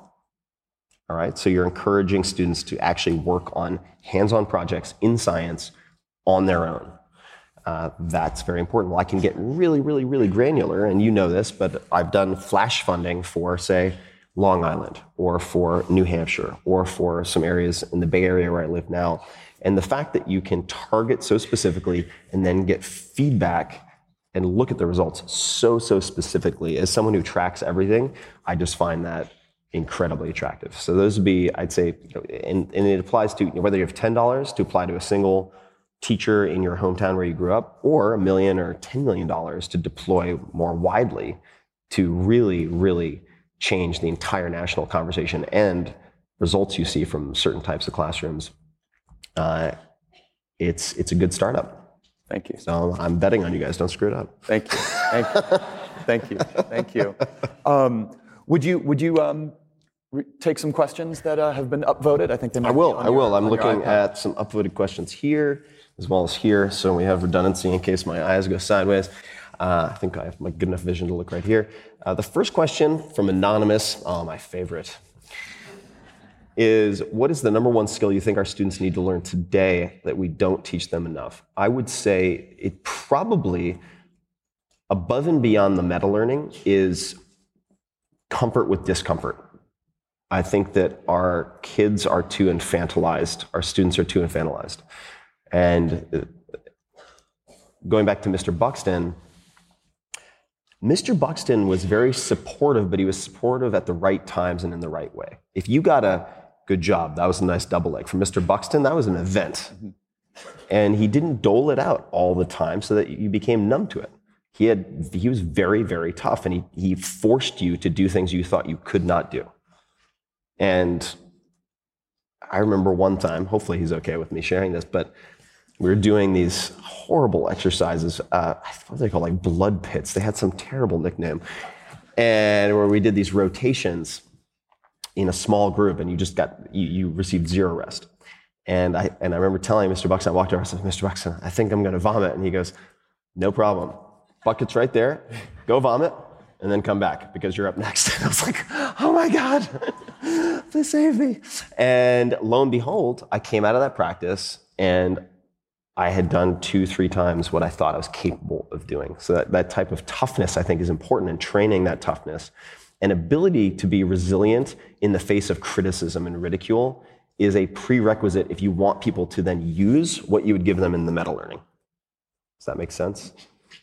[SPEAKER 7] All right, so you're encouraging students to actually work on hands-on projects in science on their own. Uh, that's very important. Well, I can get really, really, really granular, and you know this, but I've done flash funding for, say, Long Island, or for New Hampshire, or for some areas in the Bay Area where I live now. And the fact that you can target so specifically and then get feedback and look at the results so, so specifically, as someone who tracks everything, I just find that incredibly attractive. So those would be, I'd say, you know, and, and it applies to, you know, whether you have ten dollars to apply to a single teacher in your hometown where you grew up, or a million or ten million dollars to deploy more widely to really, really change the entire national conversation and results you see from certain types of classrooms. Uh, it's it's a good startup.
[SPEAKER 9] Thank you.
[SPEAKER 7] So I'm betting on you guys. Don't screw it up.
[SPEAKER 9] Thank you. Thank you. Thank you. Thank you. Um, would you would you um, re- take some questions that uh, have been upvoted? I think they might
[SPEAKER 7] I will.
[SPEAKER 9] be on
[SPEAKER 7] I will.
[SPEAKER 9] your,
[SPEAKER 7] I'm
[SPEAKER 9] on your
[SPEAKER 7] looking
[SPEAKER 9] iPad.
[SPEAKER 7] at some upvoted questions here as well as here, so we have redundancy in case my eyes go sideways. Uh, I think I have my good enough vision to look right here. Uh, the first question from Anonymous, oh, my favorite, is what is the number one skill you think our students need to learn today that we don't teach them enough? I would say it probably, above and beyond the meta learning, is comfort with discomfort. I think that our kids are too infantilized, our students are too infantilized. And going back to Mister Buxton, Mister Buxton was very supportive, but he was supportive at the right times and in the right way. If you got a good job, that was a nice double leg. For Mister Buxton, that was an event. And he didn't dole it out all the time so that you became numb to it. He had, he was very, very tough, and he, he forced you to do things you thought you could not do. And I remember one time, hopefully he's okay with me sharing this, but we were doing these horrible exercises. Uh, what were they called? Like blood pits. They had some terrible nickname. And where we did these rotations in a small group, and you just got, you, you received zero rest. And I and I remember telling Mister Buxton, I walked over, I said, Mister Buxton, I think I'm going to vomit. And he goes, no problem. Bucket's right there. Go vomit, and then come back, because you're up next. And I was like, oh my God. please save me. And lo and behold, I came out of that practice and I had done two, three times what I thought I was capable of doing. So that, that type of toughness, I think, is important in training that toughness. An ability to be resilient in the face of criticism and ridicule is a prerequisite if you want people to then use what you would give them in the meta learning. Does that make sense?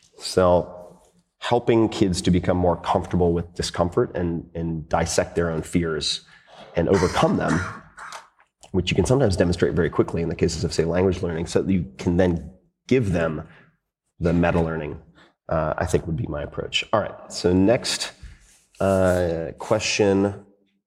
[SPEAKER 7] So helping kids to become more comfortable with discomfort and, and dissect their own fears and overcome them, which you can sometimes demonstrate very quickly in the cases of, say, language learning, so that you can then give them the meta learning, uh, I think would be my approach. All right, so next uh, question.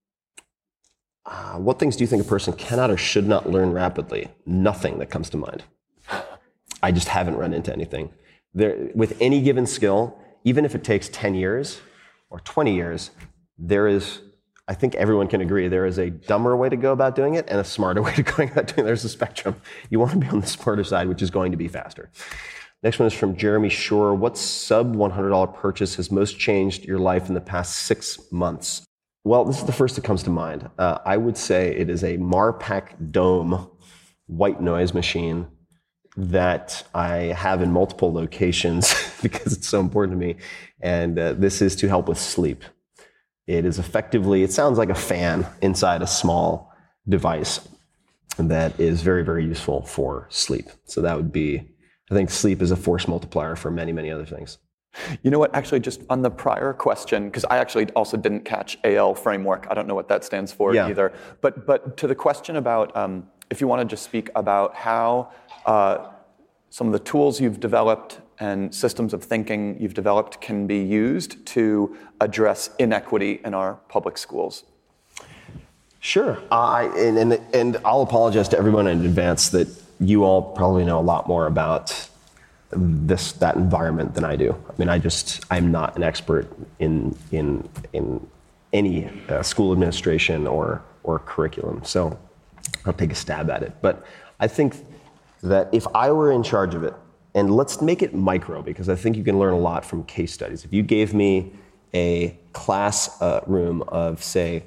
[SPEAKER 7] Uh, what things do you think a person cannot or should not learn rapidly? Nothing that comes to mind. I just haven't run into anything. There, with any given skill, even if it takes ten years or twenty years, there is, I think everyone can agree, there is a dumber way to go about doing it and a smarter way to go about doing it. There's a spectrum. You want to be on the smarter side, which is going to be faster. Next one is from Jeremy Shore. What sub one hundred dollars purchase has most changed your life in the past six months? Well, this is the first that comes to mind. Uh, I would say it is a Marpac Dome white noise machine that I have in multiple locations because it's so important to me. And uh, this is to help with sleep. It is effectively, it sounds like a fan inside a small device that is very, very useful for sleep. So that would be, I think sleep is a force multiplier for many, many other things.
[SPEAKER 9] You know what, actually, just on the prior question, because I actually also didn't catch A L framework. I don't know what that stands for yeah. either. But but to the question about, um, if you want to just speak about how uh, some of the tools you've developed and systems of thinking you've developed can be used to address inequity in our public schools.
[SPEAKER 7] Sure. I and, and, and I'll apologize to everyone in advance that you all probably know a lot more about this that environment than I do. I mean, I just I'm not an expert in in in any uh, school administration or or curriculum, so I'll take a stab at it. But I think that if I were in charge of it, and let's make it micro, because I think you can learn a lot from case studies. If you gave me a class uh, room of, say,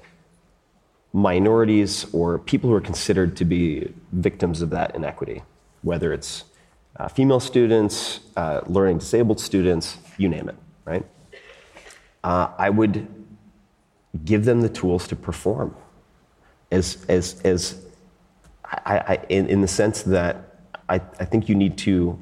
[SPEAKER 7] minorities or people who are considered to be victims of that inequity, whether it's Uh, female students, uh, learning disabled students, you name it, right? Uh, I would give them the tools to perform as, as, as I, I, in, in the sense that I, I think you need to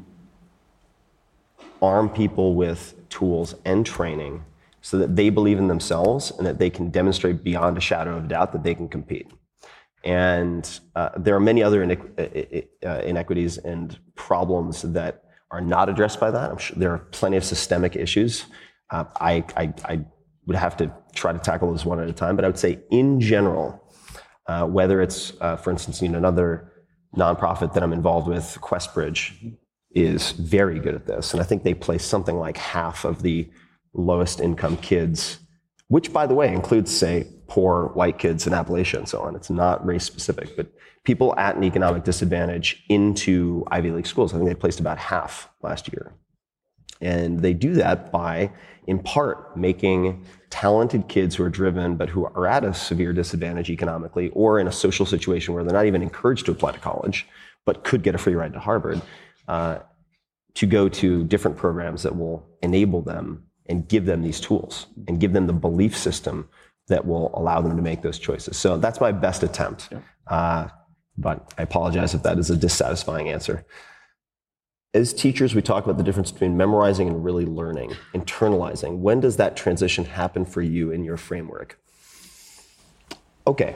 [SPEAKER 7] arm people with tools and training so that they believe in themselves and that they can demonstrate beyond a shadow of doubt that they can compete. And uh, there are many other inequ- uh, inequities and problems that are not addressed by that. I'm sure there are plenty of systemic issues. Uh, I, I, I would have to try to tackle this one at a time, but I would say in general, uh, whether it's, uh, for instance, you know, another nonprofit that I'm involved with, QuestBridge, is very good at this. And I think they place something like half of the lowest income kids, which, by the way, includes, say, poor white kids in Appalachia and so on. It's not race specific, but people at an economic disadvantage into Ivy League schools. I think they placed about half last year. And they do that by, in part, making talented kids who are driven, but who are at a severe disadvantage economically, or in a social situation where they're not even encouraged to apply to college, but could get a free ride to Harvard, uh, to go to different programs that will enable them and give them these tools and give them the belief system that will allow them to make those choices. So that's my best attempt. Yeah. Uh, but I apologize if that is a dissatisfying answer. As teachers, we talk about the difference between memorizing and really learning, internalizing. When does that transition happen for you in your framework? Okay.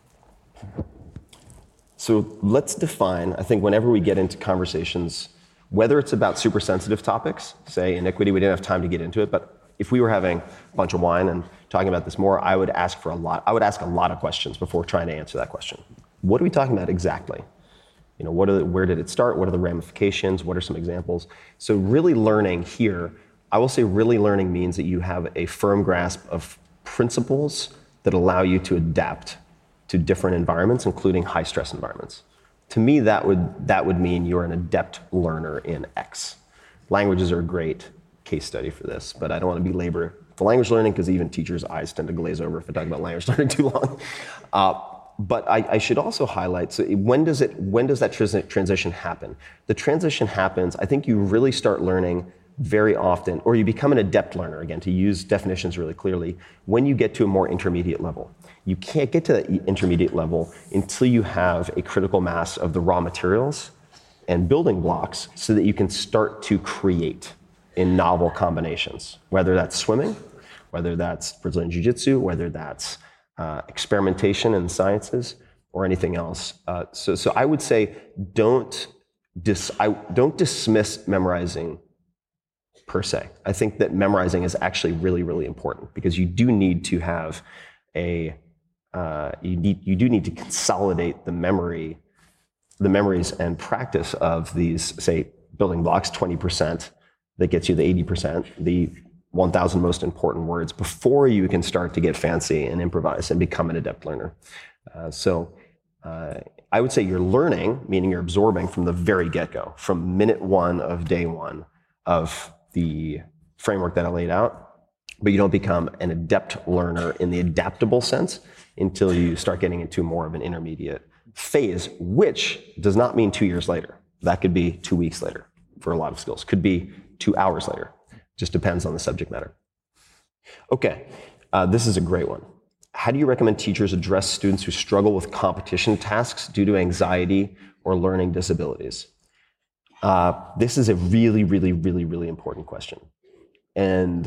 [SPEAKER 7] So let's define, I think whenever we get into conversations, whether it's about super sensitive topics, say iniquity, we didn't have time to get into it, but if we were having a bunch of wine and talking about this more, I would ask for a lot, I would ask a lot of questions before trying to answer that question. What are we talking about exactly? You know, what are the, where did it start? What are the ramifications? What are some examples? So really learning here, I will say really learning means that you have a firm grasp of principles that allow you to adapt to different environments, including high stress environments. To me, that would that would mean you're an adept learner in X. Languages are a great case study for this, but I don't want to belabor for language learning, because even teachers' eyes tend to glaze over if I talk about language learning too long. Uh, but I, I should also highlight, so when does it, when does that trans- transition happen? The transition happens, I think you really start learning very often, or you become an adept learner, again, to use definitions really clearly, when you get to a more intermediate level. You can't get to that intermediate level until you have a critical mass of the raw materials and building blocks so that you can start to create in novel combinations, whether that's swimming, whether that's Brazilian Jiu-Jitsu, whether that's uh, experimentation in the sciences, or anything else. Uh, so, so I would say don't dis- I, don't dismiss memorizing per se. I think that memorizing is actually really, really important because you do need to have a uh, you need you do need to consolidate the memory, the memories and practice of these, say, building blocks, twenty percent that gets you the eighty percent, the one thousand most important words before you can start to get fancy and improvise and become an adept learner. Uh, so uh, I would say you're learning, meaning you're absorbing from the very get-go, from minute one of day one of the framework that I laid out, but you don't become an adept learner in the adaptable sense until you start getting into more of an intermediate phase, which does not mean two years later. That could be two weeks later for a lot of skills. Could be two hours later. Just depends on the subject matter. Okay, uh, this is a great one. How do you recommend teachers address students who struggle with competition tasks due to anxiety or learning disabilities? Uh, this is a really, really, really, really important question. And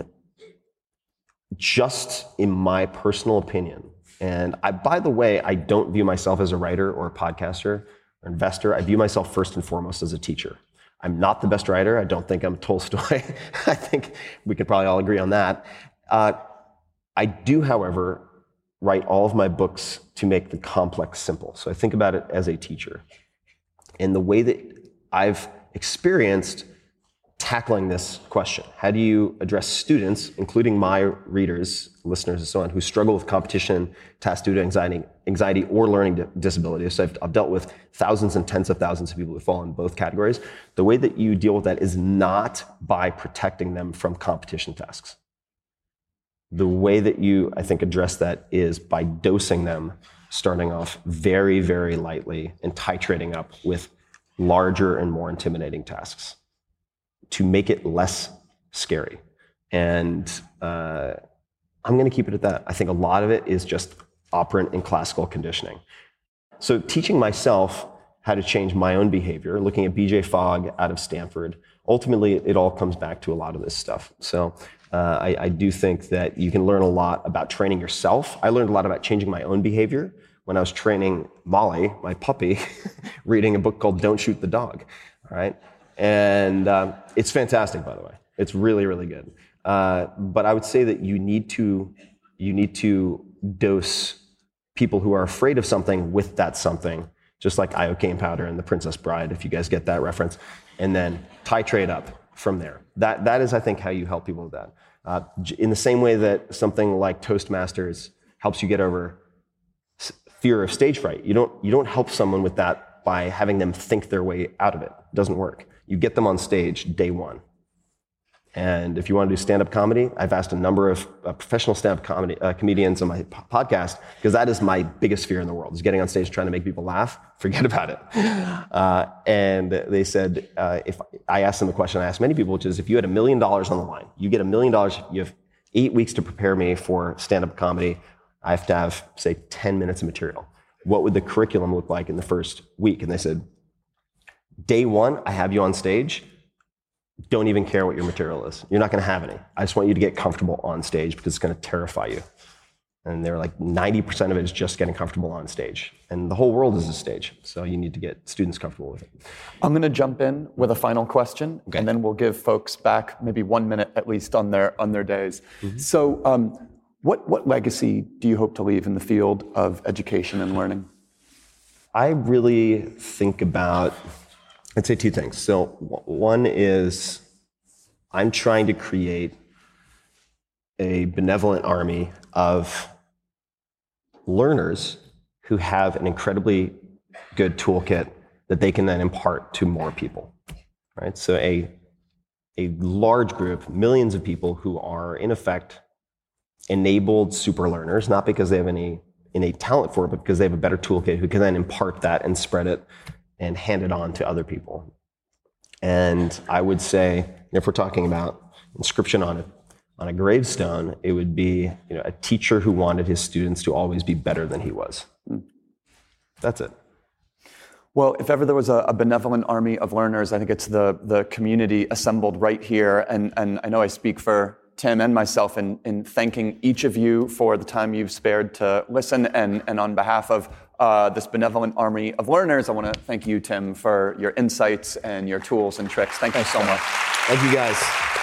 [SPEAKER 7] just in my personal opinion, and I, by the way, I don't view myself as a writer or a podcaster or investor. I view myself first and foremost as a teacher. I'm not the best writer. I don't think I'm Tolstoy. I think we could probably all agree on that. Uh, I do, however, write all of my books to make the complex simple. So I think about it as a teacher. And the way that I've experienced tackling this question, how do you address students, including my readers, listeners, and so on, who struggle with competition tasks due to anxiety, anxiety or learning di- disabilities? So I've, I've dealt with thousands and tens of thousands of people who fall in both categories. The way that you deal with that is not by protecting them from competition tasks. The way that you, I think, address that is by dosing them, starting off very, very lightly and titrating up with larger and more intimidating tasks to make it less scary. And uh, I'm going to keep it at that. I think a lot of it is just operant in classical conditioning. So teaching myself how to change my own behavior, looking at B J Fogg out of Stanford, ultimately it all comes back to a lot of this stuff. So uh, I, I do think that you can learn a lot about training yourself. I learned a lot about changing my own behavior when I was training Molly, my puppy, reading a book called Don't Shoot the Dog, all right? And um, it's fantastic, by the way. It's really, really good. Uh, but I would say that you need to you need to dose people who are afraid of something with that something, just like iocane powder and The Princess Bride, if you guys get that reference, and then titrate up from there. That that is, I think, how you help people with that. Uh, in the same way that something like Toastmasters helps you get over fear of stage fright, you don't you don't help someone with that by having them think their way out of it. It doesn't work. You get them on stage day one. And if you want to do stand-up comedy, I've asked a number of uh, professional stand-up comedy uh, comedians on my p- podcast, because that is my biggest fear in the world, is getting on stage trying to make people laugh. Forget about it. Uh, and they said, uh, if I asked them a question I asked many people, which is, if you had a million dollars on the line, you get a million dollars, you have eight weeks to prepare me for stand-up comedy, I have to have, say, ten minutes of material. What would the curriculum look like in the first week? And they said, day one, I have you on stage. Don't even care what your material is. You're not going to have any. I just want you to get comfortable on stage because it's going to terrify you. And they're like, ninety percent of it is just getting comfortable on stage. And the whole world is a stage. So you need to get students comfortable with it.
[SPEAKER 9] I'm going to jump in with a final question,
[SPEAKER 7] okay.
[SPEAKER 9] and then we'll give folks back maybe one minute at least on their on their days. Mm-hmm. So um, what, what legacy do you hope to leave in the field of education and learning?
[SPEAKER 7] I really think about, I'd say two things. So one is, I'm trying to create a benevolent army of learners who have an incredibly good toolkit that they can then impart to more people, right? So a, a large group, millions of people who are in effect enabled super learners, not because they have any innate talent for it, but because they have a better toolkit who can then impart that and spread it and hand it on to other people. And I would say, if we're talking about inscription on a, on a gravestone, it would be, you know, a teacher who wanted his students to always be better than he was. That's it.
[SPEAKER 9] Well, if ever there was a, a benevolent army of learners, I think it's the, the community assembled right here. And, and I know I speak for Tim and myself in, in thanking each of you for the time you've spared to listen. And, and on behalf of uh, this benevolent army of learners, I want to thank you, Tim, for your insights and your tools and tricks. Thank you so much.
[SPEAKER 7] Thank you, guys.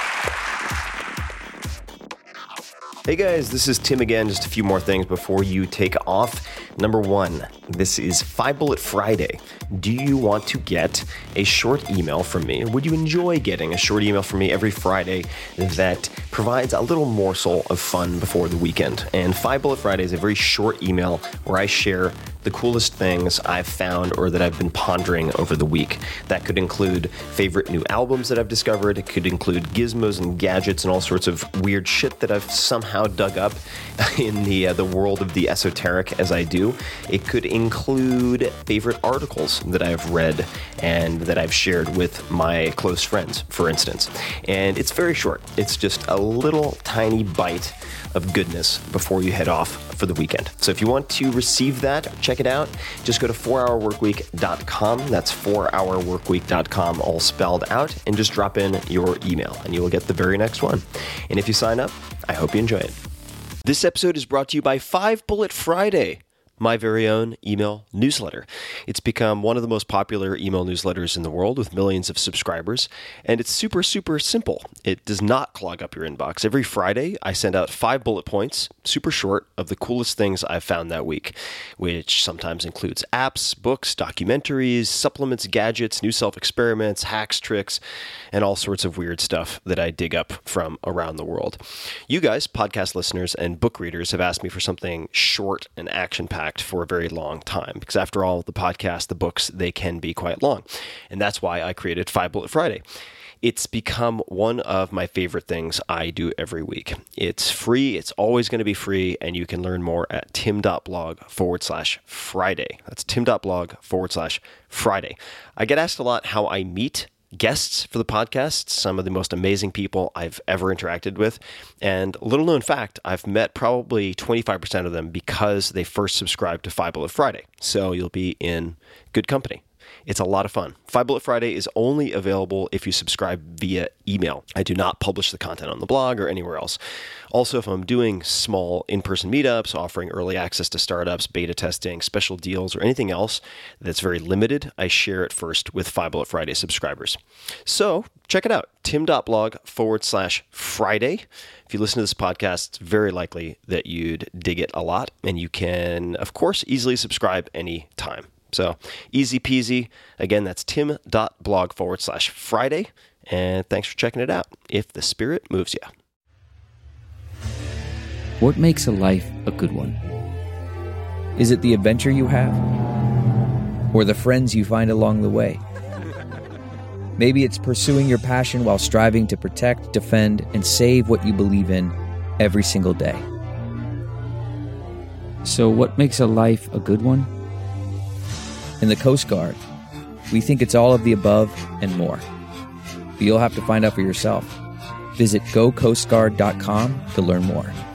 [SPEAKER 7] Hey guys, this is Tim again. Just a few more things before you take off. Number one, this is Five Bullet Friday. Do you want to get a short email from me? Would you enjoy getting a short email from me every Friday that provides a little morsel of fun before the weekend? And Five Bullet Friday is a very short email where I share the coolest things I've found or that I've been pondering over the week. That could include favorite new albums that I've discovered. It could include gizmos and gadgets and all sorts of weird shit that I've somehow dug up in the uh, the world of the esoteric as I do. It could include favorite articles that I've read and that I've shared with my close friends, for instance. And it's very short. It's just a little tiny bite of goodness before you head off for the weekend. So if you want to receive that, check it out. Just go to four hour work week dot com. That's four hour work week dot com, all spelled out, and just drop in your email and you will get the very next one. And if you sign up, I hope you enjoy it. This episode is brought to you by Five Bullet Friday, my very own email newsletter. It's become one of the most popular email newsletters in the world with millions of subscribers, and it's super, super simple. It does not clog up your inbox. Every Friday, I send out five bullet points, super short, of the coolest things I've found that week, which sometimes includes apps, books, documentaries, supplements, gadgets, new self-experiments, hacks, tricks, and all sorts of weird stuff that I dig up from around the world. You guys, podcast listeners and book readers, have asked me for something short and action-packed for a very long time, because after all, the podcast, the books, they can be quite long. And that's why I created Five Bullet Friday. It's become one of my favorite things I do every week. It's free. It's always going to be free. And you can learn more at tim.blog forward slash Friday. That's tim.blog forward slash Friday. I get asked a lot how I meet guests for the podcast, some of the most amazing people I've ever interacted with. And a little known fact, I've met probably twenty-five percent of them because they first subscribed to Five Bullet Friday. So you'll be in good company. It's a lot of fun. Five Bullet Friday is only available if you subscribe via email. I do not publish the content on the blog or anywhere else. Also, if I'm doing small in-person meetups, offering early access to startups, beta testing, special deals, or anything else that's very limited, I share it first with Five Bullet Friday subscribers. So check it out, tim.blog forward slash Friday. If you listen to this podcast, it's very likely that you'd dig it a lot, and you can, of course, easily subscribe anytime. So easy peasy. Again, that's tim.blog forward slash Friday. And thanks for checking it out, if the spirit moves you.
[SPEAKER 8] What makes a life a good one? Is it the adventure you have? Or the friends you find along the way? Maybe it's pursuing your passion while striving to protect, defend, and save what you believe in every single day. So what makes a life a good one? In the Coast Guard, we think it's all of the above and more. But you'll have to find out for yourself. Visit go coast guard dot com to learn more.